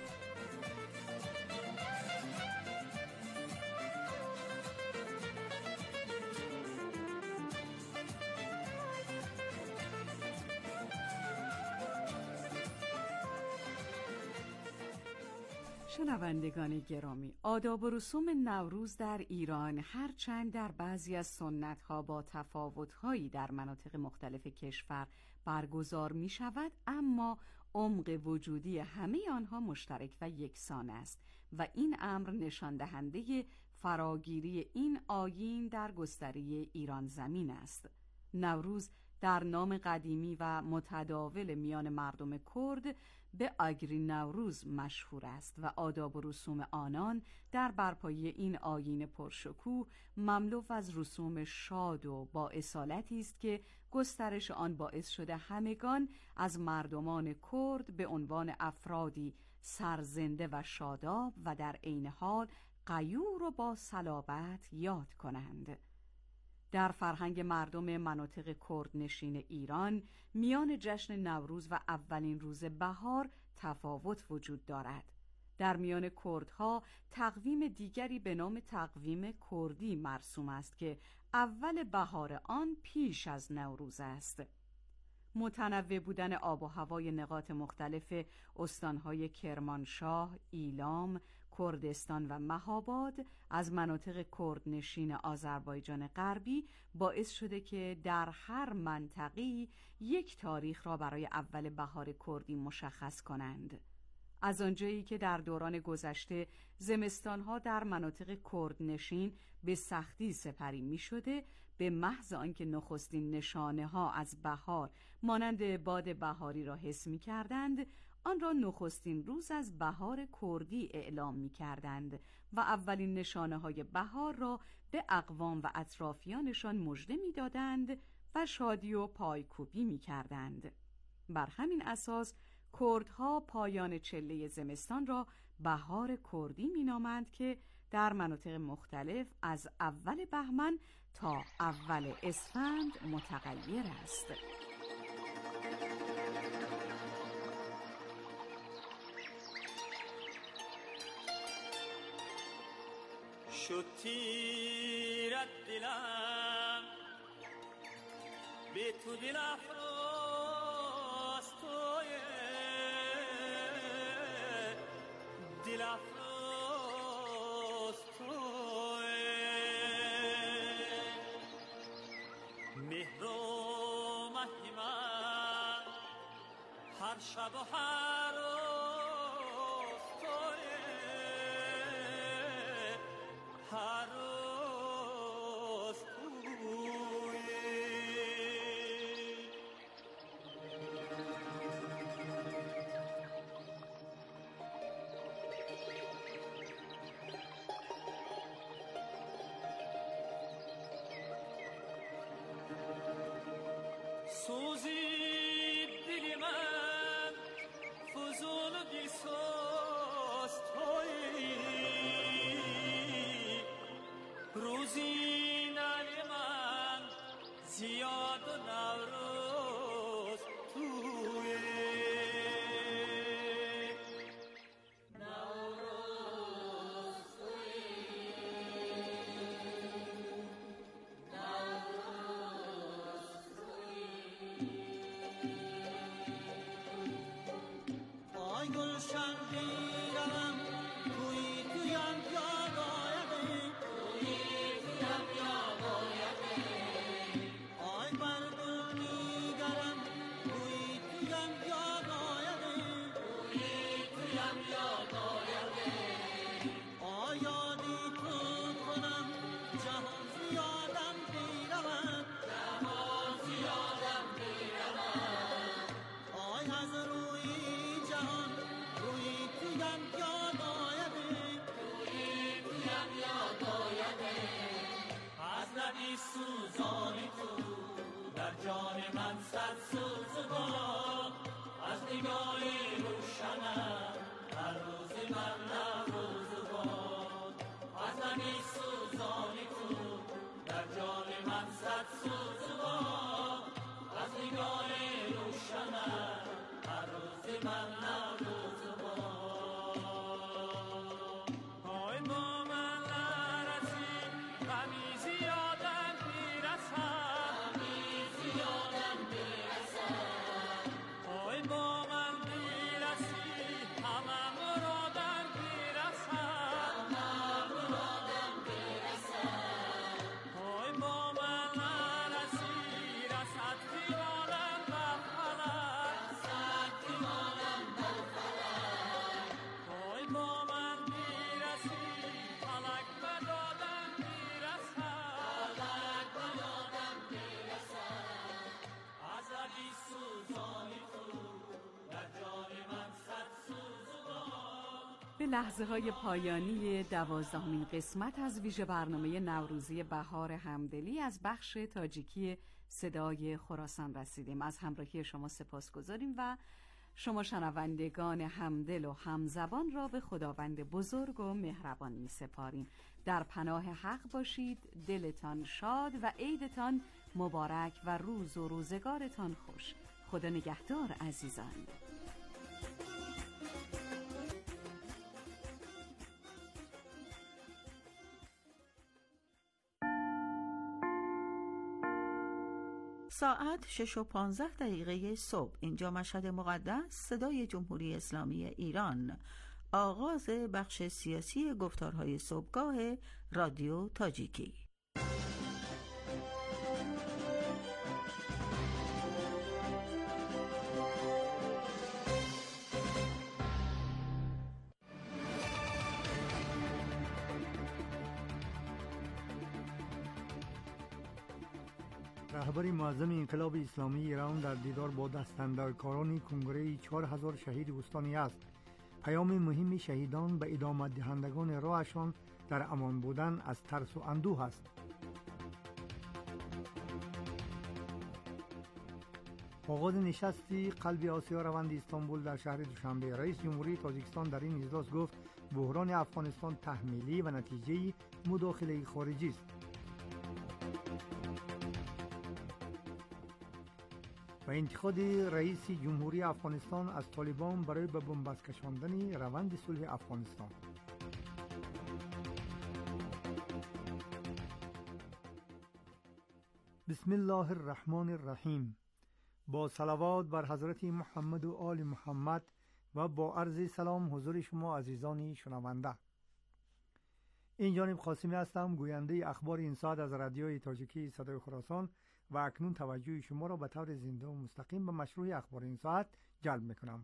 شنوندگان گرامی، آداب و رسوم نوروز در ایران هرچند در بعضی از سنت‌ها با تفاوت‌هایی در مناطق مختلف کشور برگزار می‌شود، اما عمق وجودی همه آنها مشترک و یکسان است و این امر نشان دهنده فراگیری این آیین در گستره ایران زمین است. نوروز در نام قدیمی و متداول میان مردم کرد به آگری نوروز مشهور است و آداب و رسوم آنان در برپایی این آیین پرشکوه مملو از رسوم شاد و با اصالتی است که گسترش آن باعث شده همگان از مردمان کرد به عنوان افرادی سرزنده و شاداب و در عین حال غیور و با صلابت یاد کنند. در فرهنگ مردم مناطق کردنشین ایران میان جشن نوروز و اولین روز بهار تفاوت وجود دارد. در میان کردها تقویم دیگری به نام تقویم کردی مرسوم است که اول بهار آن پیش از نوروز است. متنوع بودن آب و هوای نقاط مختلف استانهای کرمانشاه، ایلام، کردستان و مهاباد از مناطق کردنشین آذربایجان غربی باعث شده که در هر منطقه‌ای یک تاریخ را برای اول بهار کردی مشخص کنند. از آنجایی که در دوران گذشته زمستانها در مناطق کردنشین به سختی سپری می شده، به محض آنکه نخستین نشانه ها از بهار مانند باد بهاری را حس می کردند، آن را نخستین روز از بهار کردی اعلام می کردند و اولین نشانه های بهار را به اقوام و اطرافیانشان مژده می دادند و شادی و پایکوبی می کردند. بر همین اساس کردها پایان چله زمستان را بهار کردی می نامند که در مناطق مختلف از اول بهمن تا اول اسفند متغیر است. شد تیرت دلم به تو دل افراز توی دل افراز توی مهر و مهی من هر شب و هر روز توی هر روز توی سوزی دل من فضول و دلسوز توی روزی نال من زیاد و نوروز توی نوروز توی نوروز توی آی گلشن بیرم توی تویم یاد آیدی آی بردل میگرم توی تویم یاد آیدی تویم یاد آیدی آی یادی تو کنم جهان زیادم بیرم جهان زیادم بیرم آی از روی جهان روی تویم جان من صد سوزوان از نگاه روشنم هر روز من نوروزوان از نمی سوزانی تو در جان من صد سوزوان از نگاه روشنم هر روز من نوروزوان پای با من نرسی غمی زیادم میرسد غمی زیادم میرسد پای با من میرسی همه مرادم میرسد همه مرادم میرسد پای با من نرسی رسد خیالم بر فلک رسد خیالم بر فلک پای با من میرسی فلک به دادم میرسد فلک به دادم میرسد ازلی سوزانی تو در جان من صد سوزوان. به لحظه های پایانی دوازدهمین قسمت از ویژه برنامه نوروزی بهار همدلی از بخش تاجیکی صدای خراسان رسیدیم. از همراهی شما سپاس گذاریم و شما شنوندگان همدل و همزبان را به خداوند بزرگ و مهربان می سپاریم. در پناه حق باشید، دلتان شاد و عیدتان مبارک و روز و روزگارتان خوش. خدا نگهدار عزیزان. ساعت شش و پانزده دقیقه صبح. اینجا مشهد مقدس، صدای جمهوری اسلامی ایران. آغاز بخش سیاسی گفتارهای صبحگاه رادیو تاجیکی. رهبر معظم انقلاب اسلامی ایران در دیدار با دستاندرکاران کنگره چهار هزار شهید استانی است. پیام مهم شهیدان به ادامه دهندگان راهشان در امان بودن از ترس و اندوه است. آغاز نشستی قلب آسیا روند استانبول در شهر دوشنبه. رئیس جمهوری تاجیکستان در این اجلاس گفت بحران افغانستان تحمیلی و نتیجه مداخله خارجی است. و انتقاد رئیس جمهوری افغانستان از طالبان برای به بنبست کشاندن روند صلح افغانستان. بسم الله الرحمن الرحیم. با صلوات بر حضرت محمد و آل محمد و با عرض سلام حضور شما عزیزان شنونده. این جانب قاسمی هستم، گوینده اخبار این ساعت از رادیوی تاجیکی صدای خراسان و اکنون توجه شما را به طور زنده و مستقیم به مشروع اخبار این ساعت جلب میکنم.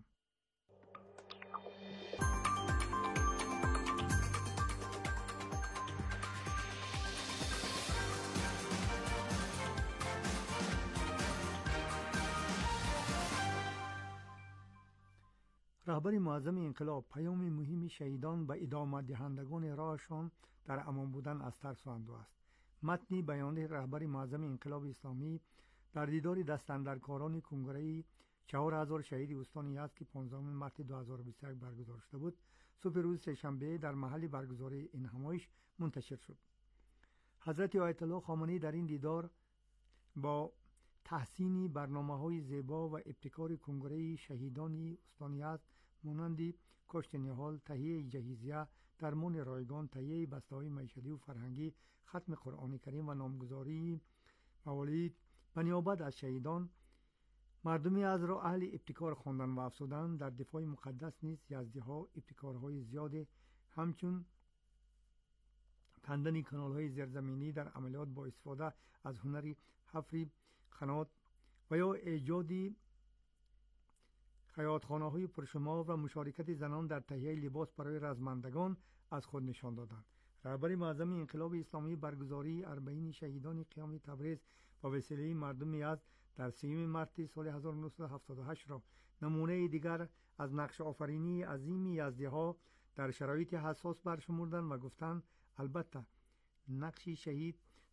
رهبر معظم انقلاب پیام مهم شهیدان به ادامه دهندگان راهشان در امان بودن از ترس و اندوه است. متن بیانیه رهبر معظم انقلاب اسلامی در دیدار دستاندرکاران کنگره چهار هزار شهید استانی است که پانزدهم مارس دو هزار و بیست و یک برگزار شده بود، صبح روز سه‌شنبه در محل برگزاری این همایش منتشر شد. حضرت آیت الله خامنه‌ای در این دیدار با تحسین برنامه‌های زیبا و ابتکار کنگره شهیدان استانی است مانند کاشت نهال، تهیه جهیزیه، درمان رایگان، تهیه بسته‌های معیشتی و فرهنگی، ختم قرآن کریم و نامگذاری موالید به نیابت از شهیدان، مردمی از را اهل ابتکار خواندن و افزودن. در دفاع مقدس نیز یزدی‌ها ابتکارهای زیاد همچون کندن کانال‌های زیرزمینی در عملیات با استفاده از هنر حفر قنات و یا ایجادی خیاطخانه‌های پرشمار و مشارکت زنان در تهیه لباس برای رزمندگان از خود نشان دادند. رهبر معظم انقلاب اسلامی برگزاری اربعین شهیدان قیام تبریز و وسیله مردم یزد در سوم مارس سال هزار و نهصد و هفتاد و هشت را نمونه دیگر از نقش آفرینی عظیم یزدی‌ها در شرایط حساس برشمردند و گفتند البته نقش شهید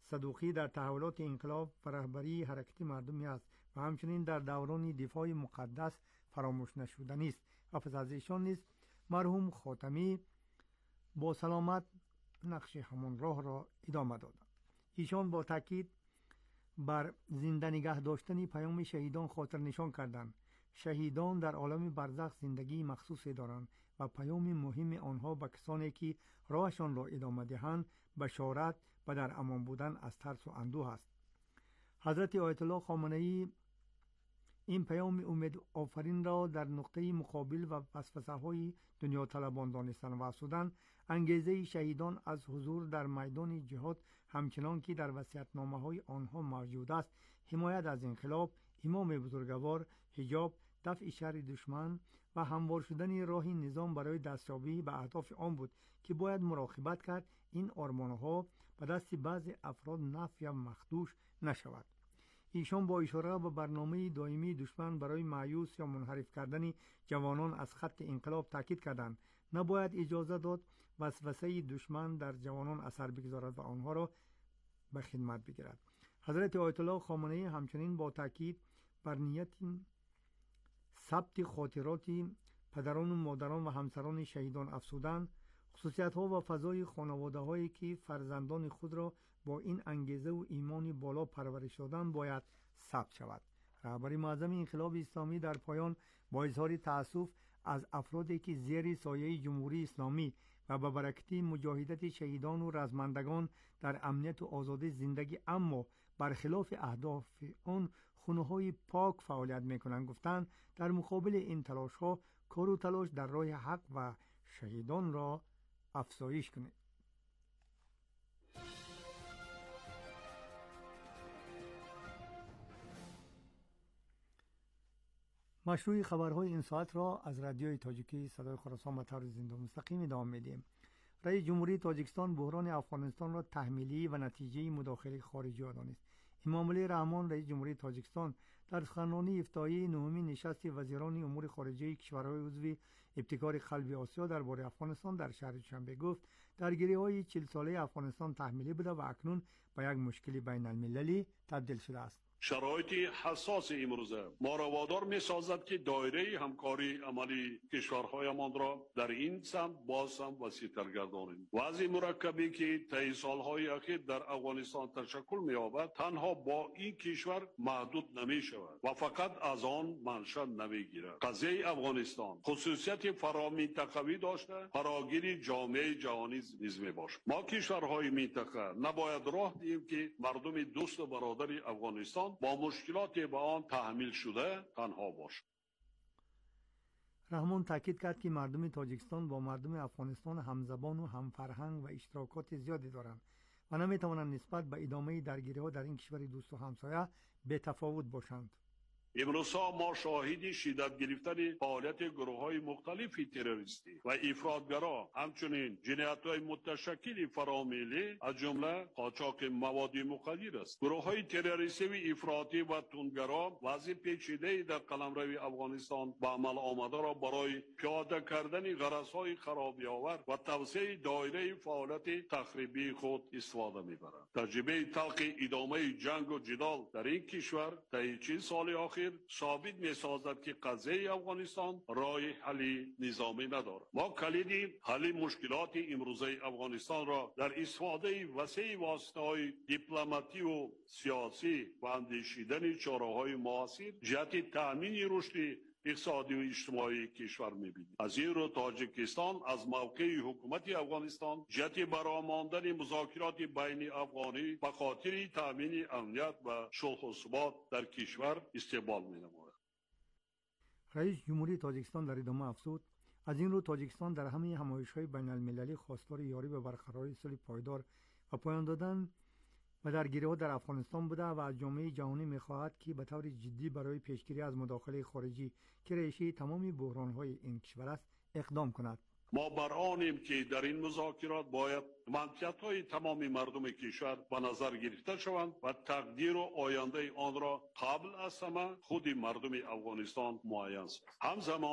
صدوقی در تحولات انقلاب و رهبری حرکتی مردمی است و همچنین در دوران دفاع مقدس فراموش نشدنی است و پس از ایشان نیز مرحوم خاتمی با سلامت نقش همان راه را ادامه دادند. ایشان با تاکید بر زنده نگه داشتن پیام شهیدان خاطر نشان کردند. شهیدان در عالم برزخ زندگی مخصوصی دارند و پیام مهم آنها به کسانی که راهشان را ادامه دهند بشارت و در امان بودن از ترس و اندوه است. حضرت آیت الله خامنه ای این پیام امید آفرین را در نقطه مقابل و وسوسه های دنیا طلبان دانستند و افزودند انگیزه شهیدان از حضور در میدان جهاد همچنان که در وصیت‌نامه های آنها موجود است، حمایت از انقلاب، امام بزرگوار، حجاب، دفع شر دشمن و هموار شدن راه نظام برای دستیابی به اهداف آن بود که باید مراقبت کرد این آرمانها به دست بعضی افراد نفی یا مخدوش نشود. ایشان با اشاره به برنامه دائمی دشمن برای مایوس یا منحرف کردن جوانان از خط انقلاب تاکید کردند نباید اجازه داد وسوسه دشمن در جوانان اثر بگذارد و آنها را به خدمت بگیرد. حضرت آیت الله خامنه ای همچنین با تاکید بر نیت ثبت خاطرات پدران و مادران و همسران شهیدان افزودند خصوصیت ها و فضای خانواده هایی که فرزندان خود را با این انگیزه و ایمان بالا پرورش دادن باید ثبت شود. رهبر معظم انقلاب اسلامی در پایان با اظهار تأسف از افرادی که زیر سایه جمهوری اسلامی و به برکت مجاهدت شهیدان و رزمندگان در امنیت و آزادی زندگی اما برخلاف اهداف آن خونه‌های پاک فعالیت می‌کنند گفتند در مقابل این تلاش‌ها کار و تلاش در راه حق و شهیدان را افزایش کنید. مشروع خبرهای این ساعت را از رادیوی تاجیکی صدای خراسان به طور زنده و مستقیم ادامه میدیم. رئیس جمهوری تاجیکستان بحران افغانستان را تحمیلی و نتیجه مداخله خارجی دانست. امامعلی رحمان رئیس جمهوری تاجیکستان در سخنرانی افتتاحیه نهمین نشست وزیران امور خارجه کشورهای عضو ابتکار قلب آسیا درباره افغانستان در شهر دوشنبه گفت درگیری‌های چهل ساله افغانستان تحمیلی بوده و اکنون به یک مشکل بین المللی تبدیل شده است. شرایط حساس امروزه ما را وادار می سازد که دایره همکاری عملی کشورهایمان را در این سمت باز هم وسیع‌تر گردانیم. وضع مرکبی که طی سالهای اخیر در افغانستان تشکل می یابد تنها با این کشور محدود نمی شود و فقط از آن منشأ نمی گیرد. قضیه افغانستان خصوصیت فرامنطقوی داشته فراگیر جامعه جهانی نیز می باشد. ما کشورهای منطقه نباید راه دهیم که مردم دوست و برادر افغانستان با مشکلات به آن تحمیل شده تنها باشد. رحمان تاکید کرد که مردم تاجیکستان با مردم افغانستان همزبان و همفرهنگ و اشتراکات زیادی دارند و نمیتوانند نسبت به ادامه درگیری‌ها در این کشور دوست و همسایه به تفاوت باشند. امروزها ما شاهد شدت گرفتن فعالیت گروه‌های مختلف تروریستی و افراطگرا همچنین جنایت‌های متشکل فراملی از جمله قاچاق مواد مخدر است. گروه‌های تروریستی و افراطی و تندگرا وضع پیچیده در قلمرو افغانستان به عمل آمده را برای پیاده کردن غرض‌های خرابی‌آور و توسعه دایره فعالیت تخریبی خود استفاده می‌برند. تجربه تلخ ادامه جنگ و جدال در این کشور طی چند سال اخیر ثابت می سازد که قضیه افغانستان راه حل نظامی ندارد. ما کلید حل مشکلات امروزه افغانستان را در استفاده وسیع واسطه‌های دیپلماتی و سیاسی و اندیشیدن چاره‌های معاصر جهت تأمین رشد اقتصادی و اجتماعی کشور می‌بینیم. از این رو تاجیکستان از موقع حکومت افغانستان جهت برآمدن مذاکرات بین افغانی به خاطر تأمین امنیت و صلح و ثبات در کشور استقبال می‌نماید. رئیس جمهوری تاجیکستان در ادامه افزود از این رو تاجیکستان در همه همایش‌های بین المللی خواستار یاری به برقراری صلح پایدار و پایان دادن و درگیری‌ها در افغانستان بوده و از جامعه جهانی می‌خواهد که به طور جدی برای پیشگیری از مداخله خارجی که ریشه تمامی بحران‌های این کشور است اقدام کند. ما بر آنیم که در این مذاکرات باید منفعت‌های تمام مردم کشور به نظر گرفته شوند و تقدیر و آینده آن را قبل از همه خود مردم افغانستان معین است. همزمان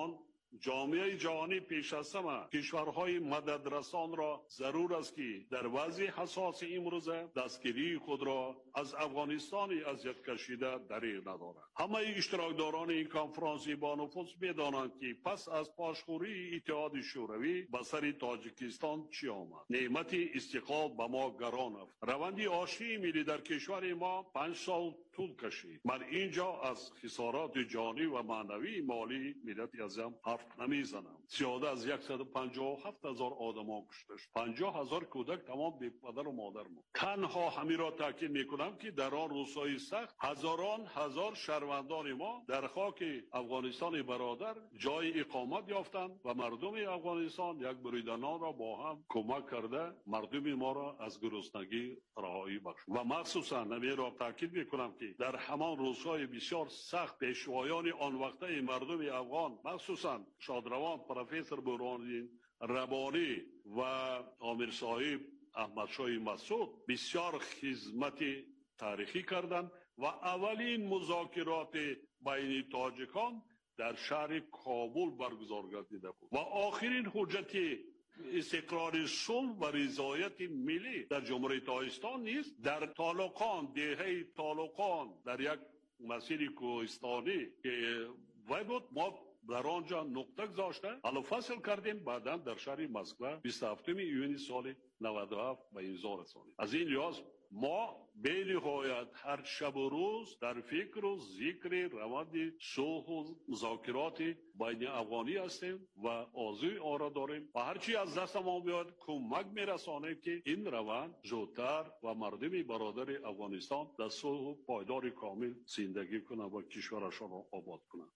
جامعه جهانی پیش از همه کشورهای مددرسان را ضرور است که در وضع حساس امروزه دستگیری خود را از افغانستان اذیت کشیده دریغ ندارند. همه اشتراکداران این کنفرانس با نفوذ می‌دانند که پس از پاشخوری اتحاد شوروی به سر تاجیکستان چی آمد. نعمت استقلال به ما گران است. روند آشتی ملی در کشور ما پنج سال طول کشید. من اینجا از خسارات جانی و معنوی مالی ملت عزیزم حرف نمیزنم. زیاده از صد و پنجاه و هفت هزار آدم کشته شد. پنجاه هزار کودک تمام بی پدر و مادر بود. تنها همین را تاکید میکنم که در آن روزهای سخت هزاران هزار شهروندان ما در خاک افغانستان برادر جای اقامت یافتند و مردم افغانستان یک بریده نان را با هم کمک کرده مردم ما را از گرسنگی رهایی بخشید. و مخصوصا همین را تاکید میکنم که در همان روزهای بسیار سخت پیشوایان آن وقته مردم افغان مخصوصا شادروان پروفسور برهانالدین ربانی و عامر صاحب احمد شاه مسعود بسیار خدمت تاریخی کردند و اولین مذاکرات بین تاجیکان در شهر کابل برگزار گردیده بود و آخرین حجت استقرار صلح و رضایت ملی در جمهوری تاجیکستان نیست در تالقان، دهه تالقان در یک مسیر کوهستانی که وای بود ما در آنجا نقطه گذاشته حالا فصل کردیم بعدا در شهر مسکو بیست و هفتم ایون سال نود و هفت به امضا رسانید. از این لحاظ ما به نهایت هر شب و روز در فکر و ذکر روند صلح و مذاکرات بین افغانی هستیم و آرزوی آن را داریم و هرچی از دست ما بیاد کمک میرسانیم که این روند زودتر و مردم برادر افغانستان در صلح و پایدار کامل زندگی کنند و کشورشان را آباد کنند.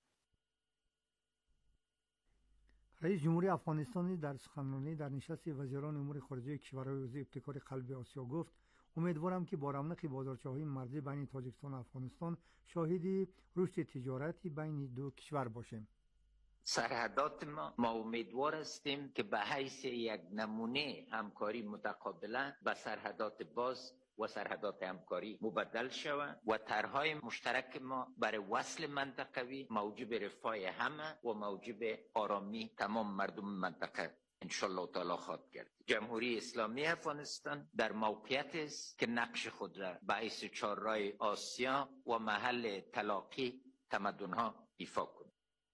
رئیس جمهوری افغانستان در سخنرانی در نشست وزیران امور خارجه کشورهای عضو ابتکار قلب آسیا گفت امیدوارم که با رونق بازارچه‌های مرزی بین تاجیکستان و افغانستان شاهد رشد تجارتی بین دو کشور باشیم. سرحدات ما ما امیدوار هستیم که به حیث یک نمونه همکاری متقابلا به سرحدات باز و سرحدات همکاری مبدل شود و طرحهای مشترک ما برای وصل منطقوی موجب رفاه همه و موجب آرامی تمام مردم منطقه انشالله تعالی خواهد کرد. جمهوری اسلامی افغانستان در موقعیت است که نقش خود را به حیث چهارراه آسیا و محل تلاقی تمدن‌ها ایفا کند.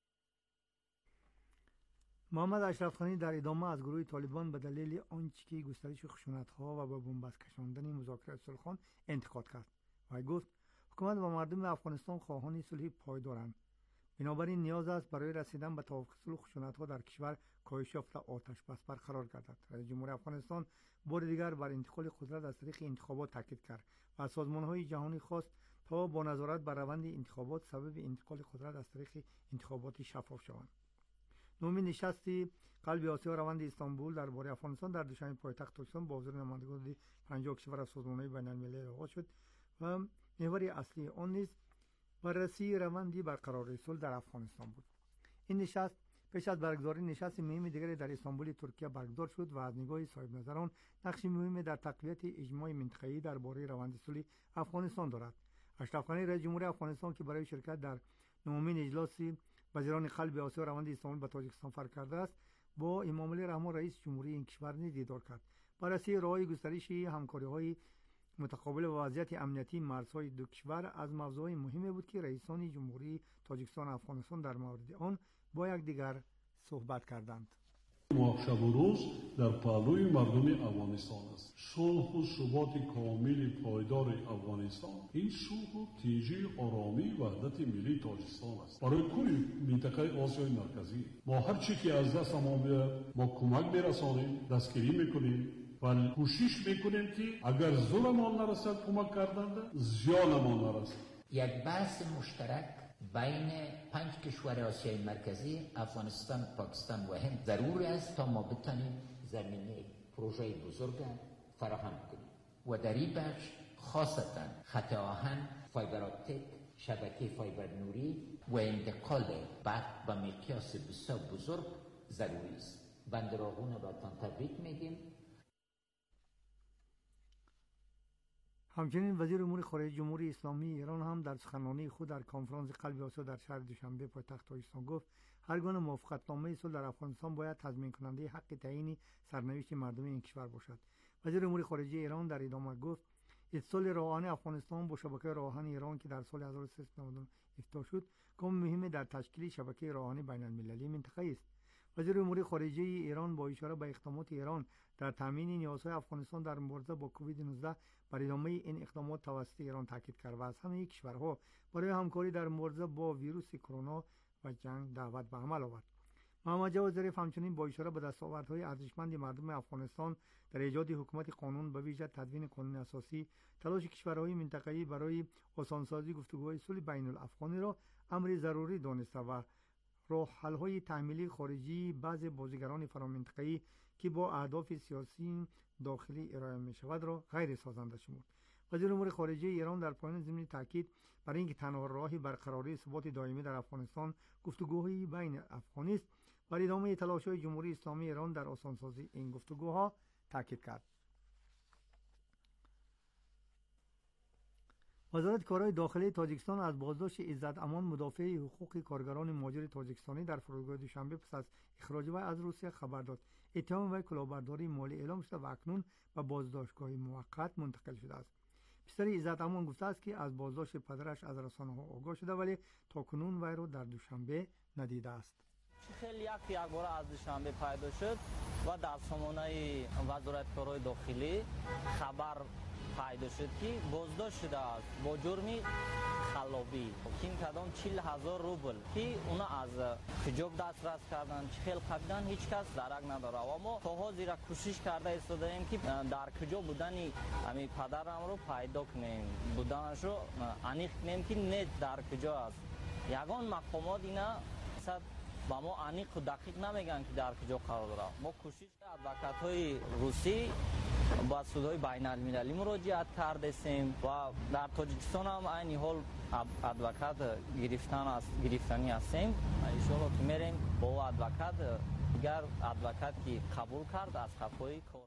محمد اشرف خانی در ادامه از گروه طالبان به دلیل آنچه که گسترش خشونت‌ها و به بنبست کشاندن مذاکرات صلح انتقاد کرد و گفت حکومت و مردم افغانستان خواهان صلح پایدارند. بنابراین نیاز است برای رسیدن به توافق صلح خشونت‌ها در کشور کاهش یافته آتش بس برقرار گردد. رئیس جمهور افغانستان بار دیگر بر انتقال قدرت از طریق انتخابات تاکید کرد و از سازمان‌های جهانی خواست تا با نظارت بر روند انتخابات سبب انتقال قدرت از طریق انتخابات شفاف شوند. نومین نشستی قلب آسیا روند استانبول درباره افغانستان در دوشنبه پایتخت تاجیکستان با حضور نمایندگان پنجاه کشور از سازمان‌های بین‌المللی آغاز شد و محور اصلی آن نیز بررسی روندی برقراری صلح در افغانستان بود. این نشست پیش از برگزاری نشست مهم دیگری در استانبول ترکیه برگزار شد و از نگاه صاحب نظران نقش مهمی در تقویت اجماع منطقه‌ای درباره روند صلح افغانستان دارد. اشرف غنی رئیس جمهور افغانستان که برای شرکت در نومین اجلاس وزیران قلب آسیا روند استانبول به تاجیکستان فرق کرده است با امامعلی رحمان رئیس جمهوری این کشور نیز دیدار کرد. بررسی راه‌های گسترش همکاری‌های متقابل و وضعیت امنیتی مرزهای دو کشور از موضوعات مهمی بود که رئیسان جمهوری تاجیکستان و افغانستان در مورد آن با یکدیگر صحبت کردند. ما شب و روز در پهلوی مردم افغانستان است. صلح و ثبات کامل پایدار افغانستان این صلح و تیجی آرامی وحدت ملی تاجیکستان است. برای کل منطقه آسیای مرکزی ما هر چی که از دست ما بیاد ما کمک برسانیم، دستگیری میکنیم و کوشش میکنیم که اگر زورمان نرسد کمک کردند زیانمان نرسد. یک بحث مشترک بین پنج کشور آسیای مرکزی افغانستان، پاکستان و هند ضروری است تا ما بتانیم زمینه پروژه بزرگ فراهم کنیم و در این بخش خاصتا خط آهن، فایبر اپتیک، شبکه فایبر نوری و انتقال برق به مقیاس بسیار بزرگ ضروری است. بندرآهون را تبریک میگیم. همچنین وزیر امور خارجه جمهوری اسلامی ایران هم در سخنرانی خود در کنفرانس قلب آسیا در شهر دوشنبه پایتخت تاجیکستان گفت هر گونه موافقتنامه صلح در افغانستان باید تضمین کننده حق تعیین سرنوشت مردم این کشور باشد. وزیر امور خارجه ایران در ادامه گفت اتصال راهن افغانستان با شبکه راهن ایران که در سال هزار و سیصد و نود و نه افتتاح شد گام مهمی در تشکیل شبکه راهن بین المللی منطقه است. وزیر امور خارجه ایران با اشاره به اقدامات ایران در تامین نیازهای افغانستان در مبارزه با کووید نوزده بر ادامه این اقدامات توسط ایران تاکید کرد و از همه کشورها برای همکاری در مبارزه با ویروس کرونا و جنگ دعوت به عمل آورد. محمد جواد ظریف همچنین با اشاره به دستاوردهای ارزشمند مردم افغانستان در ایجاد حکومت قانون به ویژه تدوین قانون اساسی، تلاش کشورهای منطقه‌ای برای آسانسازی گفتگوهای صلح بین الافغانی را امر ضروری دانسته و راه حل‌های تحمیلی خارجی بعض بازیگران فرامنطقه‌ای که با اهداف سیاسی داخلی ارائه می‌شود را غیر سازنده شمرد. وزیر امور خارجه ایران در پایان ضمن تاکید بر اینکه تنها راه برقراری ثبات دائمی در افغانستان گفتگوهای بین افغانی است و ادامه تلاش‌های جمهوری اسلامی ایران در آسانسازی این گفتگوها تاکید کرد. وزارت کارهای داخلی تاجیکستان از بازداشت عزت امان مدافع حقوق کارگران مهاجر تاجیکستانی در فرودگاه دوشنبه پس از اخراج وی از روسیه خبر داد. اتهام وی کلاهبرداری مالی اعلام شده و اکنون به بازداشتگاه موقت منتقل شده است. پسر عزت امان گفته است که از بازداشت پدرش از رسانه‌ها آگاه شده ولی تاکنون وی را در دوشنبه ندیده است. خیلی یک یک بار از دوشنبه پیدا شد و در سامانه وزارت کارهای داخلی خبر پیدا شد که بازداشت شده است با جرم خلابی که این کدام چهل هزار روبل که اونا از حجاب دسترس کردن چه خیلی قبیدن هیچ کس درک نداره و ما تا حال زیرا کوشش کرده ایستادیم که در کجا بودنی همین پدرم رو پیدا کنیم بودنش رو انیق کنیم که نه در کجا است. یگان مقامات اینا صد با ما انیق و دقیق نمیگن که در کجا قرار داره. ما کوشش ادوکات های روسی با سودهای بین المللی مراجعت کردیم و در تاجیکستان هم این حال ادوکات گرفتن است گرفتنی هستیم. ان شاء الله که میریم با ادوکات دیگر ادوکات که قبول کرد از خفای کار.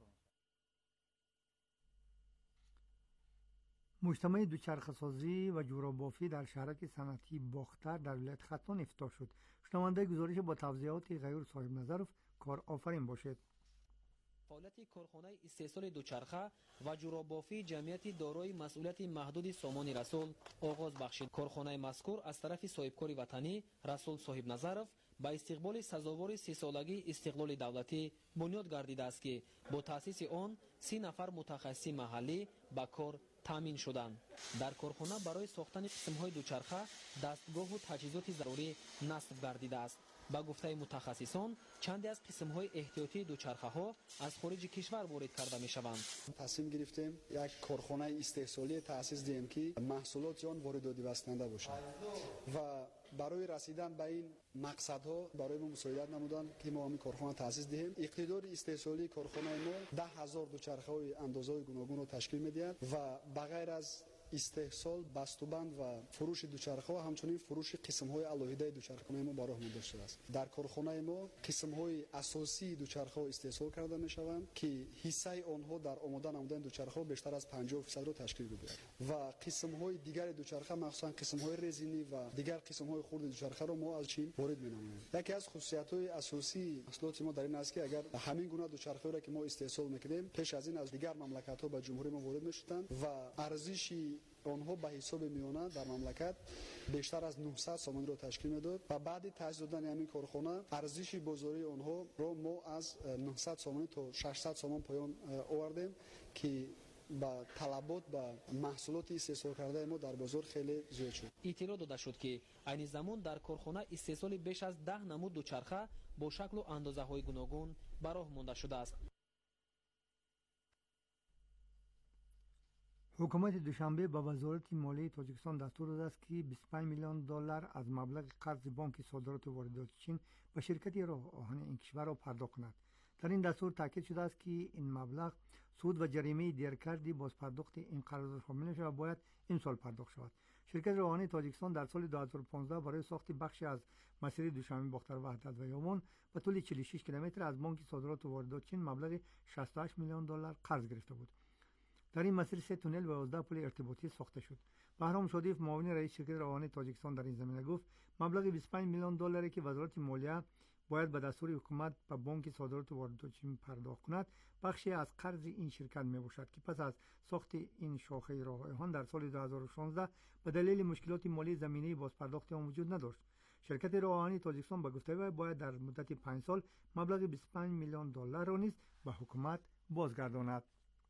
مجتمع دوچرخه‌سازی و جورابافی در شهرک صنعتی باختر در ولایت ختلان افتتاح شد. شنونده گزارش با توضیحات غیور صاحب نظرов کار آفرین باشد. فعالیت کارخانه استحصال دوچرخه و جورابافی جمعیتی دارای مسئولیت محدود سامان رسول آغاز بخشید. کارخانه مذکور از طرف صاحبکار وطنی رسول صاحب نظرов با استقبال سزاوار سی سالگی استقلال دولتی بنیاد گردیده است که با تأسیس آن سی نفر متخصص محلی به کار تامین شدند. در کارخانه برای ساختن قسم‌های دوچرخه دستگاه و تجهیزات ضروری نصب گردیده است. با گفته متخصصان چندی از قسم‌های احتیاطی دوچرخه‌ها از خارج کشور وارد کرده می‌شوند. تصمیم گرفتیم یک کارخانه استحصالی تأسیس دهیم که محصولات آن وارداتی بستنده باشد و برای رسیدن به این مقصدها برای ما مساعدت نمودند که ما همین کارخانه تأسیس دهیم. اقتدار استحصالی کارخانه ما ده هزار دوچرخه‌های اندازه‌های گوناگون را تشکیل می‌دهد و بغیر از استحصال، بستوبند و فروش دوچرخه و همچنین فروش قسم‌های الهیده دوچرخه ما برای ما داشته است. در کارخانه ما قسم‌های اساسی دوچرخه استحصال کرده می‌شوند که حصه آنها در آماده نمودن دوچرخه بیشتر از پنجاه درصد را تشکیل می‌دهد و قسم‌های دیگر دوچرخه مخصوصاً قسم‌های رزینی و دیگر قسم‌های خرد دوچرخه را ما از چین وارد می‌نماییم. یکی از خصوصیت‌های اساسی محصولات ما در این است که اگر همین گونه دوچرخه را که ما استحصال می‌کنیم پیش از این از دیگر مملکت‌ها به جمهوری ما وارد می‌شدند و ارزشی آنها به حساب میانه در مملکت بیشتر از نهصد سامان را تشکیل میداد و بعد تأسیس دادن همین کارخانه ارزش بازاری آنها را ما از نهصد سامان تا ششصد سامان پایان آوردیم که با طلبات با محصولات استحصال کرده ما در بازار خیلی زیاد شد. اطلاع داده شد که این زمان در کارخانه استحصال بیش از ده نمود دوچرخه با شکل و اندازه‌های گوناگون به راه مانده شده است. حکومت دوشنبه به وزارت مالیه تاجیکستان دستور داده است که بیست و پنج میلیون دلار از مبلغ قرض بانک صادرات و واردات چین به شرکت راه آهن این کشور را پرداخت کند. در این دستور تاکید شده است که این مبلغ سود و جریمه دیرکردی باز پرداخت این قرارداد شامل می‌شود و باید این سال پرداخت شود. شرکت راه آهن تاجیکستان در سال دو هزار و پانزده برای ساخت بخشی از مسیر دوشنبه باختر وحدت و یامان به طول چهل و شش کیلومتر از بانک صادرات و واردات چین مبلغ شصت و هشت میلیون دلار قرض گرفته بود. در این مسیر سه تونل و یازده پل ارتباطی ساخته شد. بهرام شادیف معاون رئیس شرکت راهآهن تاجیکستان در این زمینه گفت مبلغ بیست و پنج میلیون دلاری که وزارت مالیه باید به دستور حکومت به بانک صادرات و واردات چین پرداخت کند بخشی از قرض این شرکت می باشد که پس از ساخت این شاخه راهآهن در سال دو هزار و شانزده به دلیل مشکلات مالی زمینه بازپرداخت آن وجود نداشت. شرکت راهآهن تاجیکستان به گفته وی باید در مدت پنج سال مبلغ بیست و پنج میلیون دلار را نیز به حکومت بازگرداند.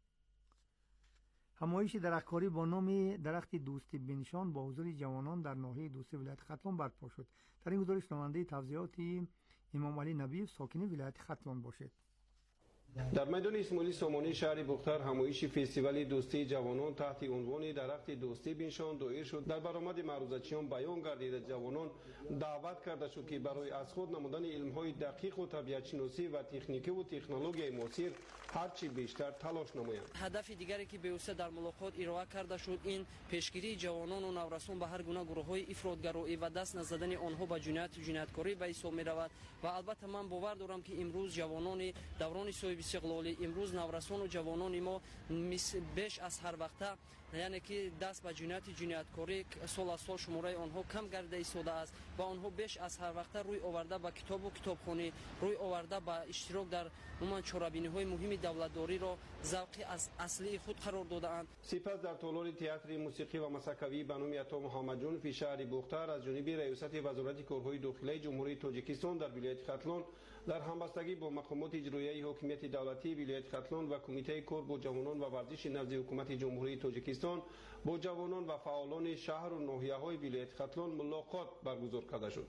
همایش درختکاری با نام درخت دوستی بنشان با حضور جوانان در ناحیه دوستی ولایت ختلان برپا شد. در این گزارش نماینده توضیحات امام علی نبیف ساکن ولایت ختلان باشد. در میدان اسماعیل سامانی شهر بختر همایش فستیوال دوستی جوانان تحت عنوان درخت دوستی بنشان دایر شد. در برآمد معروضچیان بیان گردید جوانان دعوت کرده شد که برای از خود نمودن علم‌های دقیق و طبیعت شناسی و تکنیکی و تکنولوژی معاصر هرچی بیشتر تلاش نمایند. هدف دیگری که بیوسته در ملاقات ارائه کرده شد این پیشگیری جوانان و نورسان به هر گونه گروه‌های افراطگرایی و دست نزدن آنها به جنایت و جنایتکاری به حساب می‌رود و البته من باور دارم که امروز جوانان دوران صاحب استقلالی امروز نورسان و جوانان ما بیش از هر وقت یعنی که دست به جنایت جنایتکاری سال از سال شماره آنها کم گردیده ایستاده است و آنها بیش از هر وقت روی آورده به کتاب و کتابخوانی روی آورده به اشتراک در عموما چاره‌بینی‌های مهم دولتداری را ذوقی از اصلی خود قرار داده‌اند. سپس در تالار تئاتر موسیقی و موسیقی به نام عطا محمد جون فی شهر بختر از جانب ریاست وزارت کارهای داخلی جمهوری تاجیکستان در ولایت ختلان در همبستگی با مقامات اجرایی حاکمیت دولتی ولایت ختلان و کمیته کار با جوانان و ورزش نزد حکومت جمهوری تاجیکستان با جوانان و فعالان شهر و ناحیه‌های ولایت ختلان ملاقات برگزار کرده شد.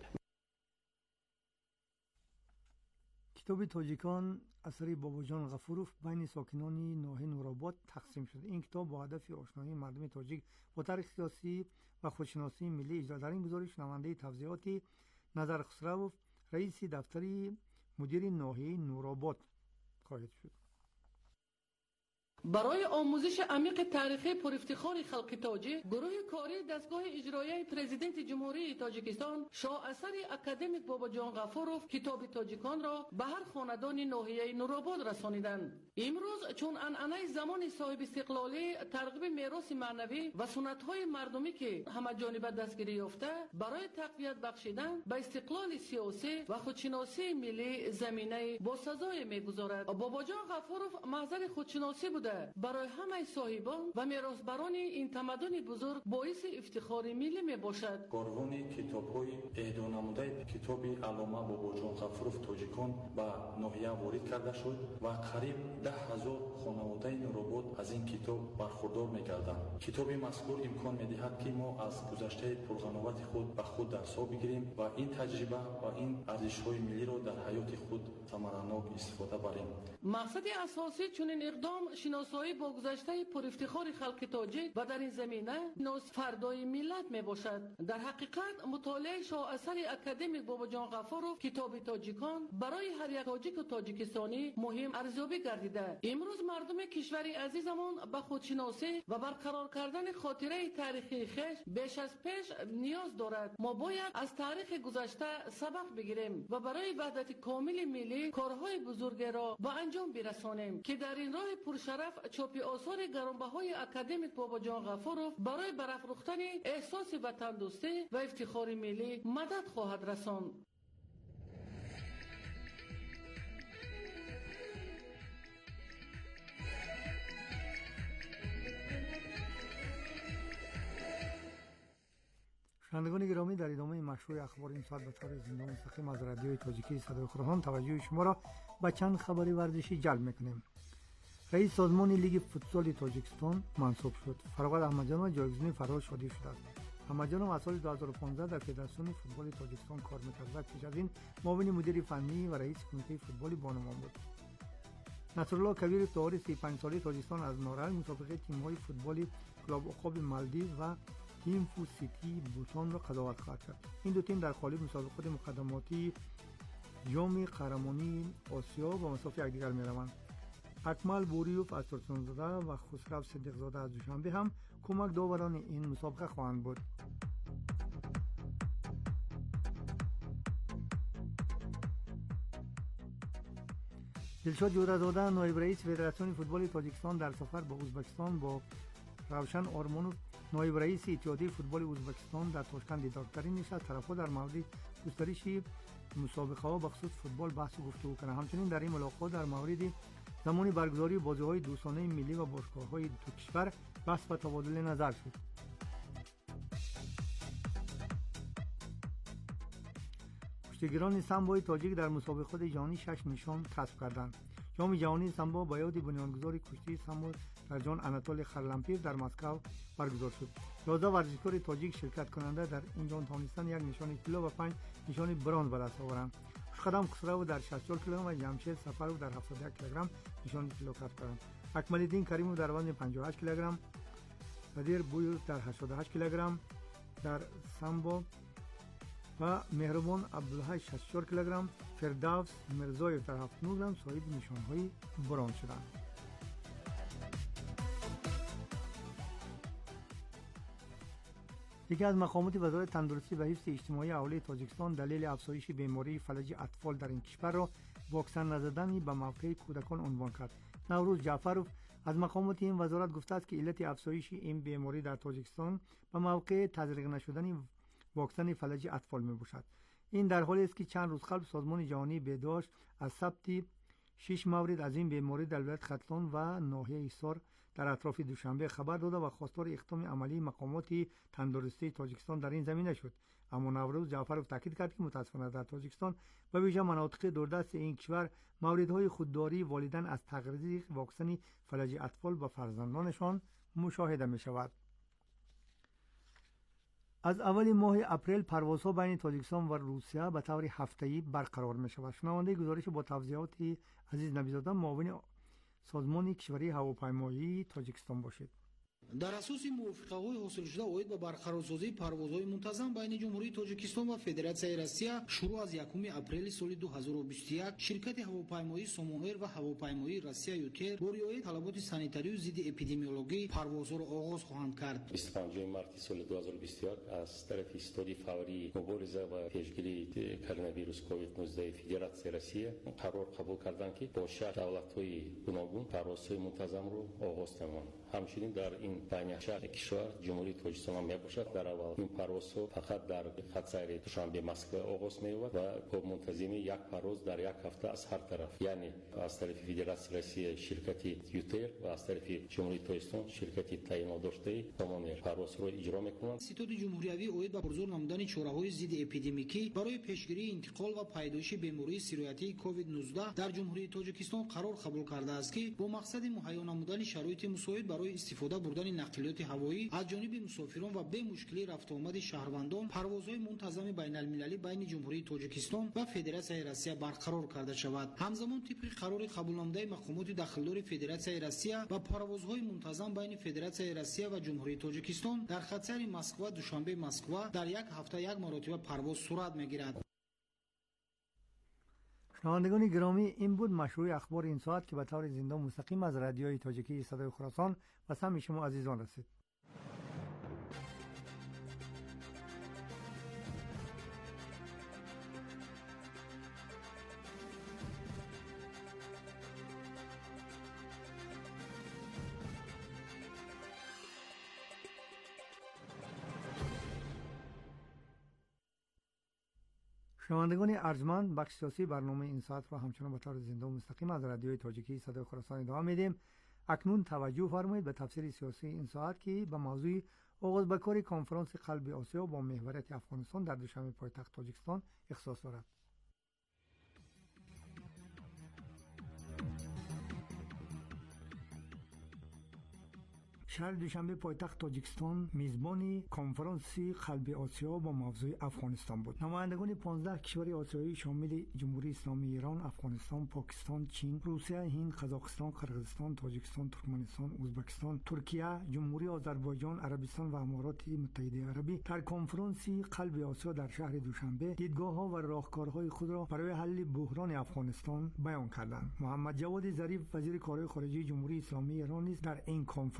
کتاب تاجیکان اثر باباجان غفوروف بین ساکنان ناحیه نورآباد تقسیم شد. این کتاب با هدف آشنایی مردم تاجیک با تاریخ سیاسی و خودشناسی ملی اجرا. در این گزارش نماینده توضیحات نظر خسرو رئیس دفتر مدیر ناحیه نورآباد خواهد شد. برای آموزش عمیق تاریخی پر افتخار خلق تاجیک، گروه کاری دستگاه اجرایی پرزیدنت جمهوری تاجیکستان شاه اثر اکادمیک باباجان غفوروف کتاب تاجیکان را به هر خاندان ناحیه نورآباد رسانیدند. امروز چون عنعنه زمان صاحب استقلالی ترغیب میراث معنوی و سنت‌های مردمی که همه جانبه دستگیری یافته برای تقویت بخشیدن به استقلال سیاسی و خودشناسی ملی زمینه با سزای می‌گذارد. باباجان غفوروف محضر خودشناسی بوده برای همه صاحبان و میراثبران این تمدن بزرگ باعث افتخار ملی می باشد. کاروان کتاب‌های اهدا نموده کتاب علامه باباجان غفوروف تاجیکان به ناحیه وارد کرده شد و قریب ده هزار خانواده نورآباد از این کتاب برخوردار می‌گردند. کتاب مذکور امکان می‌دهد که ما از گذشته پرغناوت خود به خود درس بگیریم و این تجربه و این ارزش‌های ملی را در حیات خود ثمراناک استفاده بریم. مقصد اساسی چنین اقدام شناسایی با گذشته پر افتخار خلق تاجیک و در این زمینه ناس فردای ملت می باشد. در حقیقت مطالعه شاه اثر اکادمیک باباجان غفوروف کتاب تاجیکان برای هر یک تاجیک و تاجیکستانی مهم ارزیابی گردیده. امروز مردم کشور عزیزمون به خودشناسی و برقرار کردن خاطره تاریخی خویش بیش از پیش نیاز دارد. ما باید از تاریخ گذشته سبق بگیریم و برای وحدت کامل ملی کارهای بزرگ را به انجام برسانیم که در این راه پرشرف چاپ آثار گرانبهای اکادمیک باباجان غفوروف برای برافروختن احساس وطن دوستی و افتخار ملی مدد خواهد رساند. شنوندگان گرامی، در ادامه مشروع اخبار این ساعت به طور زنده مستقیم از رادیوی تاجیکی صدای خراسان توجه شما را به چند خبر ورزشی جلب میکنیم. رئیس سازمان لیگ فوتسال تاجیکستان منصوب شد. فرغاد احمدجانov جایگزین فرهاد شادی شده است. احمدجانov از سال دو هزار و پانزده در فدراسیون فوتبال تاجیکستان کار می‌کرد و پیش از این معاون مدیر فنی و رئیس کمیته فوتبال بانوان بود. نصرالله کبیر طاهری سی و پنج ساله تاجیکستان از نارال مسابقه تیم‌های فوتبال کلاب عقاب مالدیو و تیم فو سیتی بوتان را قضاوت خواهد کرد. این دو تیم در قالب مسابقات مقدماتی جام قهرمانی آسیا با مسافت یکدیگر می‌روند. اکمل بوریوف از ترکمنزاده و خسرو صدیقزاده از دوشنبه هم کمک داوران این مسابقه خواهند بود. دلشاد جورزاده نایب رئیس فدراسیون فوتبال تاجیکستان در سفر به ازبکستان با روشن آرمانوف نایب رئیس اتحادیه فوتبال ازبکستان در تاشکند دیدار کردند. نشست طرف‌ها در مورد گسترش مسابقه‌ها به خصوص فوتبال بحث و گفتگو کردند. همچنین در این ملاقات در مورد زمان برگزاری بازی‌های دوستانه ملی و باشگاه‌های دو کشور بحث و تبادل نظر شد. کشتیگیران سامبوی تاجیک در مسابقات جهانی شش نشان کسب کردند. جام جهانی سامبو با یاد بنیانگذار کشتی سامبو در جان اناتول خرلمپیر در مسکو برگزار شد. یازده ورزشکار تاجیک شرکت کننده در این جام توانستند یک نشان طلا و پنج نشان برنز به دست آورند. خوشقدم خسرو در شصت و چهار کیلوگرم و جمشید سفرو در هفتاد و یک کیلوگرم نشان طلا کسب کردند. اکمل‌الدین کریمو در وزن پنجاه و هشت کیلوگرم، بدیر بویو در هشتاد و هشت کیلوگرم در سامبو و مهربان عبدالله شصت و چهار کیلوگرم، فردوس مرزایف در هفتاد و نه گرم صاحب نشانهای برنز شدند. یکی از مقامات وزارت تندرستی و حفظ اجتماعی اهالی تاجیکستان دلیل افزایش بیماری فلج اطفال در این کشور را واکسن نزدن به موقع کودکان عنوان کرد. نوروز جعفرов از مقامات این وزارت گفته است که علت افزایش این بیماری در تاجیکستان به موقع تزریق نشدن واکسن فلج اطفال می باشد. این در حالی است که چند روز قبل سازمان جهانی بهداشت از ثبت شش مورد از این بیماری در ولایت ختلان و ناحیه ایسار در اطراف دوشنبه خبر داده و خواستار اقدام عملی مقامات تندرستی تاجیکستان در این زمینه شد. اما نوروز جعفرov تاکید کرد که متاسفانه در تاجیکستان و ویژه مناطق دوردست این کشور موردهای خودداری والدین از تزریق واکسن فلج اطفال به فرزندانشان مشاهده می شود. از اول ماه اپریل پروازها بین تاجیکستان و روسیه به طور هفته‌ای برقرار می شود. شنونده گزارش با توضیحات عزیز نبیزاده معاون سازمان کشوری هواپیمایی تاجیکستان باشید. در اساس موافقه‌های حاصل شده اوید به برقرارسازی پروازهای منتظم بین جمهوری تاجیکستان و فدراسیون روسیه شروع از یکم اپریل سال دو هزار و بیست و یک شرکت هواپیمایی سوموئر و هواپیمایی روسیه یوتر با رعایت طلبات سانیتاری و ضد اپیدمیولوژی پروازها را آغاز خواهند کرد. بیست و پنجم مارس سال دو هزار و بیست و یک از طرف استادی فوری مبارزه و پیشگیری کرونا ویروس کووید نوزده فدراسیون روسیه قرار قبول کردند که با شش دولت‌های گوناگون پروازهای منتظم را آغاز نمایند. همچنین در این بین شهر کشور جمهوری تاجیکستان هم میباشد. در اول این پروازها فقط در خط سیر دوشنبه مسکو آغاز می‌شود و با منتظمی یک پرواز در یک هفته از هر طرف، یعنی از طرف فدراسیون روسیه شرکت یوتر و از طرف جمهوری تاجیکستان شرکت تعیین داشته تمام پرواز را اجرا می‌کنند. ستاد جمهوری اوید با بزرگ نمودن چاره‌های ضد اپیدمیکی برای پیشگیری انتقال و پیدایش بیماری سیرویاتی کووید نوزده در جمهوری تاجیکستان قرار قبول کرده است که با مقصد مهیا نمودن شرایط مساعد برای استفاده بردن نقلیات هوایی از جانب مسافران و به مشکلی رفت و آمد شهروندان پروازهای منتظم بین المللی بین جمهوری تاجیکستان و فدراسیون روسیه برقرار کرده شود. همزمان طبق قرار قبول نموده مقامات داخلدار فدراسیون روسیه و پروازهای منتظم بین فدراسیون روسیه و جمهوری تاجیکستان در خط سیر مسکو دوشنبه مسکو در یک هفته یک مرتبه پرواز صورت میگیرد. شنوندگان گرامی، این بود مشروع اخبار این ساعت که به طور زنده مستقیم از رادیوی تاجیکی صدای خراسان و سمع شما عزیزان رسید. شنوندگان ارجمند، بخش سیاسی برنامه این ساعت را همچنان به طور زنده و مستقیم از رادیوی تاجیکی صدای خراسان ادامه میدیم. اکنون توجه فرمایید به تفسیر سیاسی این ساعت که به موضوع آغاز به کار کنفرانس قلب آسیا با محوریت افغانستان در دوشنبه پایتخت تاجیکستان اختصاص دارد. شهر دوشنبه پایتخت تاجیکستان میزبان کنفرانس قلب آسیا با موضوع افغانستان بود. نمایندگان پانزده کشور آسیایی شامل جمهوری اسلامی ایران، افغانستان، پاکستان، چین، روسیه، هند، قزاقستان، قرقیزستان، تاجیکستان، ترکمنستان، ازبکستان، ترکیه، جمهوری آذربایجان، عربستان و امارات متحده عربی در کنفرانس قلب آسیا در شهر دوشنبه دیدگاه‌ها و راهکارهای خود را برای حل بحران افغانستان بیان کردند. محمد جواد ظریف وزیر کارهای خارجه جمهوری اسلامی ایران نیز در این کنفرانس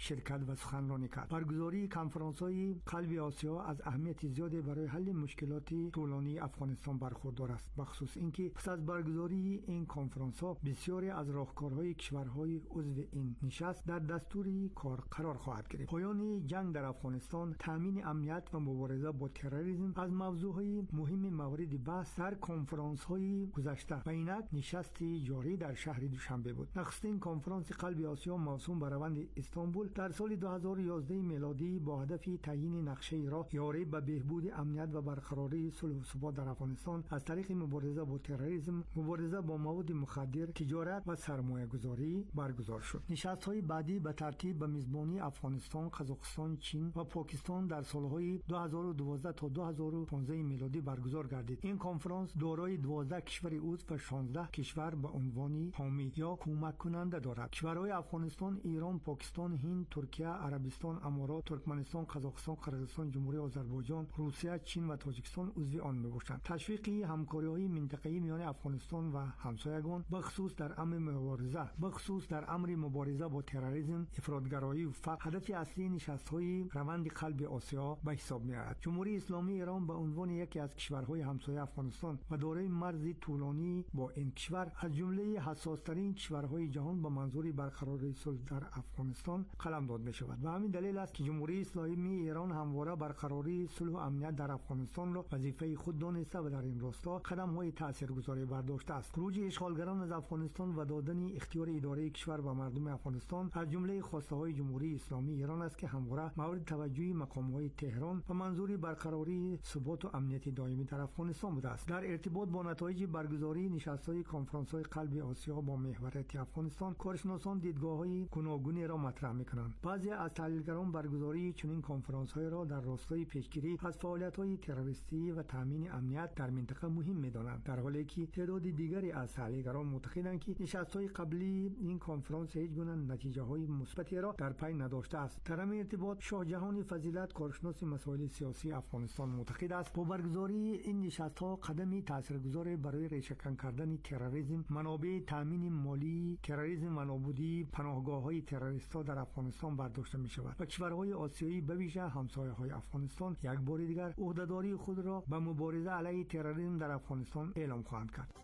شرکت و سخنرانی کرد. برگزاری کنفرانس‌های قلب آسیا از اهمیت زیادی برای حل مشکلات طولانی افغانستان برخوردار است. بخصوص اینکه پس از برگزاری این کنفرانس‌ها بسیاری از راهکارهای کشورهای عضو این نشست در دستور کار قرار خواهد گرفت. پایان جنگ در افغانستان، تامین امنیت و مبارزه با تروریسم از موضوعهای مهم مورد بحث در کنفرانس‌های گذشته و اینک نشست جاری در شهر دوشنبه بود. نخستین کنفرانس قلب آسیا موسوم به روند استانبول در سال دو هزار و یازده میلادی با هدف تعیین نقشه راه یاری به بهبود امنیت و برقراری صلح و ثبات در افغانستان از طریق مبارزه با تروریسم، مبارزه با مواد مخدر، تجارت و سرمایه‌گذاری برگزار شد. نشست‌های بعدی به ترتیب به میزبانی افغانستان، قزاقستان، چین و پاکستان در سال‌های دو هزار و دوازده تا دو هزار و پانزده میلادی برگزار گردید. این کنفرانس دارای دوازده کشور عضو و شانزده کشور به عنوان حامی یا کمک کننده دارد. کشورهای افغانستان، ایران، پاکستان، هند، ترکیه، عربستان، امارات، ترکمنستان، قزاقستان، قرقیزستان، جمهوری آذربایجان، روسیه، چین و تاجیکستان عضو آن میباشند. تشویق همکاری‌های منطقه‌ای میان افغانستان و همسایگان بخصوص در امر مبارزه بخصوص در امر مبارزه با تروریسم، افراطگرایی و فقر هدف اصلی نشست‌های روند قلب آسیا به حساب می‌آید. جمهوری اسلامی ایران به عنوان یکی از کشورهای همسایه افغانستان و دارای مرزی طولانی با این کشور از جمله حساس‌ترین کشورهای جهان به منظور برقراری صلح در افغانستان قلمداد می‌شود و همین دلیل است که جمهوری اسلامی ایران همواره برقراری صلح و امنیت در افغانستان را وظیفه خود دانسته و در این راستا قدم‌های تاثیرگذاری برداشته است. خروج اشغالگران از افغانستان و دادن اختیار اداره کشور به مردم افغانستان از جمله خواسته‌های جمهوری اسلامی ایران است که همواره مورد توجه مقام‌های تهران به منظور برقراری ثبات و امنیت دائمی در افغانستان بوده است. در ارتباط با نتایج برگزاری نشست‌های کنفرانس‌های قلب آسیا با محوریت افغانستان، کارشناسان دیدگاه‌های گوناگونی را مطرح می‌کنند. بعضی از تحلیلگران برگزاری چنین کنفرانس‌های را در راستای پیشگیری از فعالیت‌های تروریستی و تامین امنیت در منطقه مهم می‌دانند، در حالی که تعداد دیگری از تحلیلگران معتقدند که نشست‌های قبلی این کنفرانس هیچ گونه نتیجه‌های مثبتی را در پی نداشته است. در همین ارتباط شاه جهان فضیلت، کارشناس مسائل سیاسی افغانستان، معتقد است با برگزاری این نشست‌ها قدمی تاثیرگذار برای ریشه‌کن کردن تروریسم، منابع تامین مالی تروریسم و نابودی پناهگاه‌های تروریست‌ها در افغانستان برداشته می‌شود و کشورهای آسیایی به ویژه همسایه‌های افغانستان یک بار دیگر عهده‌داری خود را به مبارزه علیه تروریسم در افغانستان اعلام خواهند کرد.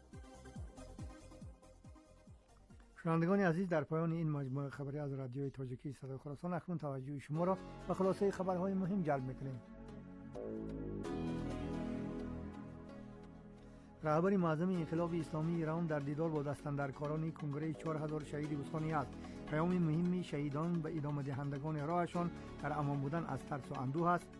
شنوندگان عزیز، در پایان این مجموعه خبری از رادیوی تاجیکی صدای خراسان اکنون توجه شما را به خلاصه خبرهای مهم جلب می‌کنیم. رهبر معظم انقلاب اسلامی ایران در دیدار با دستاندرکاران کنگره چهار هزار شهید استانی است. پیام مهم شهیدان به ادامه دهندگان راهشان در امان بودن از ترس و اندوه است.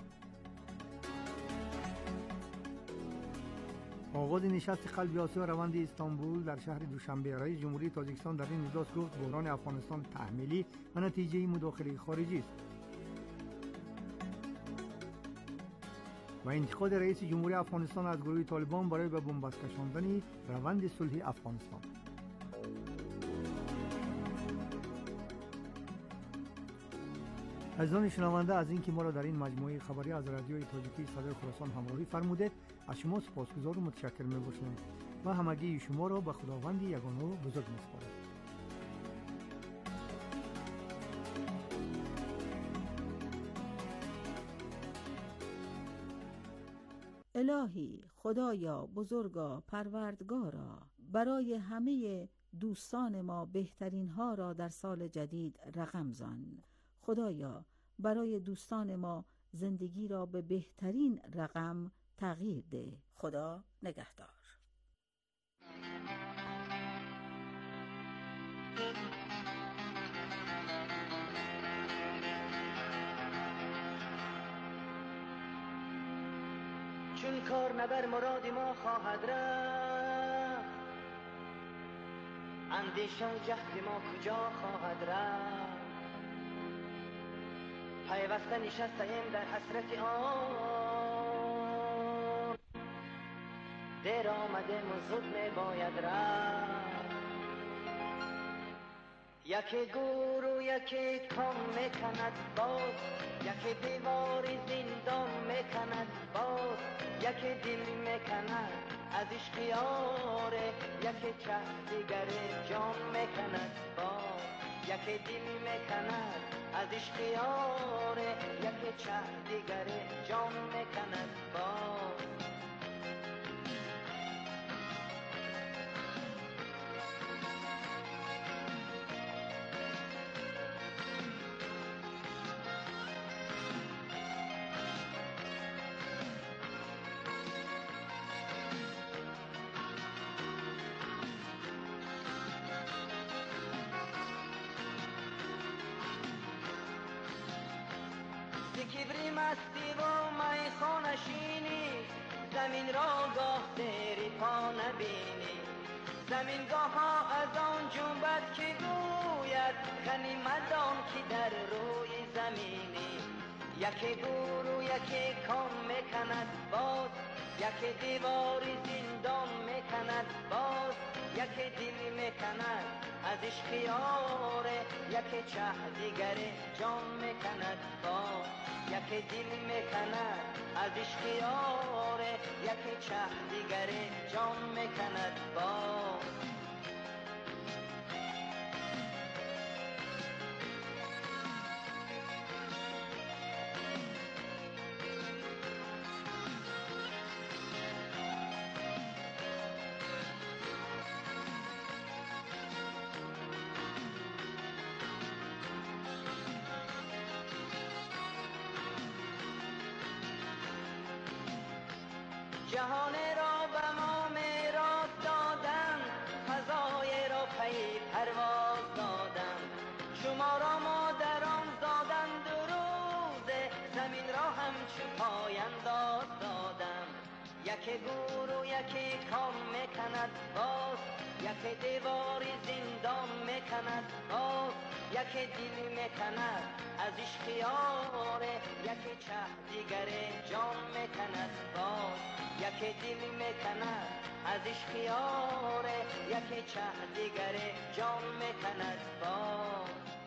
آغاز نشست قلب آسیا روند استانبول در شهر دوشنبه. رئیس جمهوری تاجیکستان در این اجلاس گفت بحران افغانستان تحمیلی و نتیجه مداخله خارجی است. و انتقاد رئیس جمهوری افغانستان از گروه طالبان برای به بنبست کشاندن روند صلح افغانستان. عزیزان شنونده، از اینکه ما را در این مجموعه خبری از رادیوی تاجیکی صدای خراسان همراهی فرمودید، از شما سپاسگزار و متشکر می‌باشیم و همگی شما را به خداوند یگانه و بزرگ می‌سپارم. الهی، خدایا، بزرگا، پروردگارا، برای همه دوستان ما بهترین ها را در سال جدید رقم زن. خدایا، برای دوستان ما زندگی را به بهترین رقم تغییر ده. خدا نگهدار. چون کار نبر مراد ما خواهد رفت، اندیشه و جهد ما کجا خواهد رفت. پیوسته نشستیم در حسرت آن، دیر آمده مزد می باید رفت. یکی گور و یکی کام میکند باز، یکی دیوار زندان میکند باز. یکی دل میکند از عشق یاره، یکی چه دیگر جان میکند باز. یک دل میکند از عشق یاره، یک چه دیگر جان میکند باز. کبری مستی و میخانه شینی، زمین را گاه زیر پا نبینی. زمین گاه ها از آن جنبت که گوید غنیمت آن که در روی زمینی. یکی گور و یکی کام میکند باز، یکی دیوار زندان میکند باز. یکی دل میکند از عشق یاره، یکی چه دیگر جان میکند باز. یکی دل میکند از عشق یاره، یکی چه دیگر جان میکند باز. جهان را به ما میراث دادن، فضای را پی پرواز دادن. شما را مادران زادن دو روزه، زمین را همچو پایانداز دادن. یکی گور و یکی کام میکند باز، یکی دیوار زندان میکند باز. یکی دل میکند از عشق یاره، یکی چه دیگر جان میکند باز. یکی دل میکند از عشق یاره، یکی چه دیگر جان میکند باز.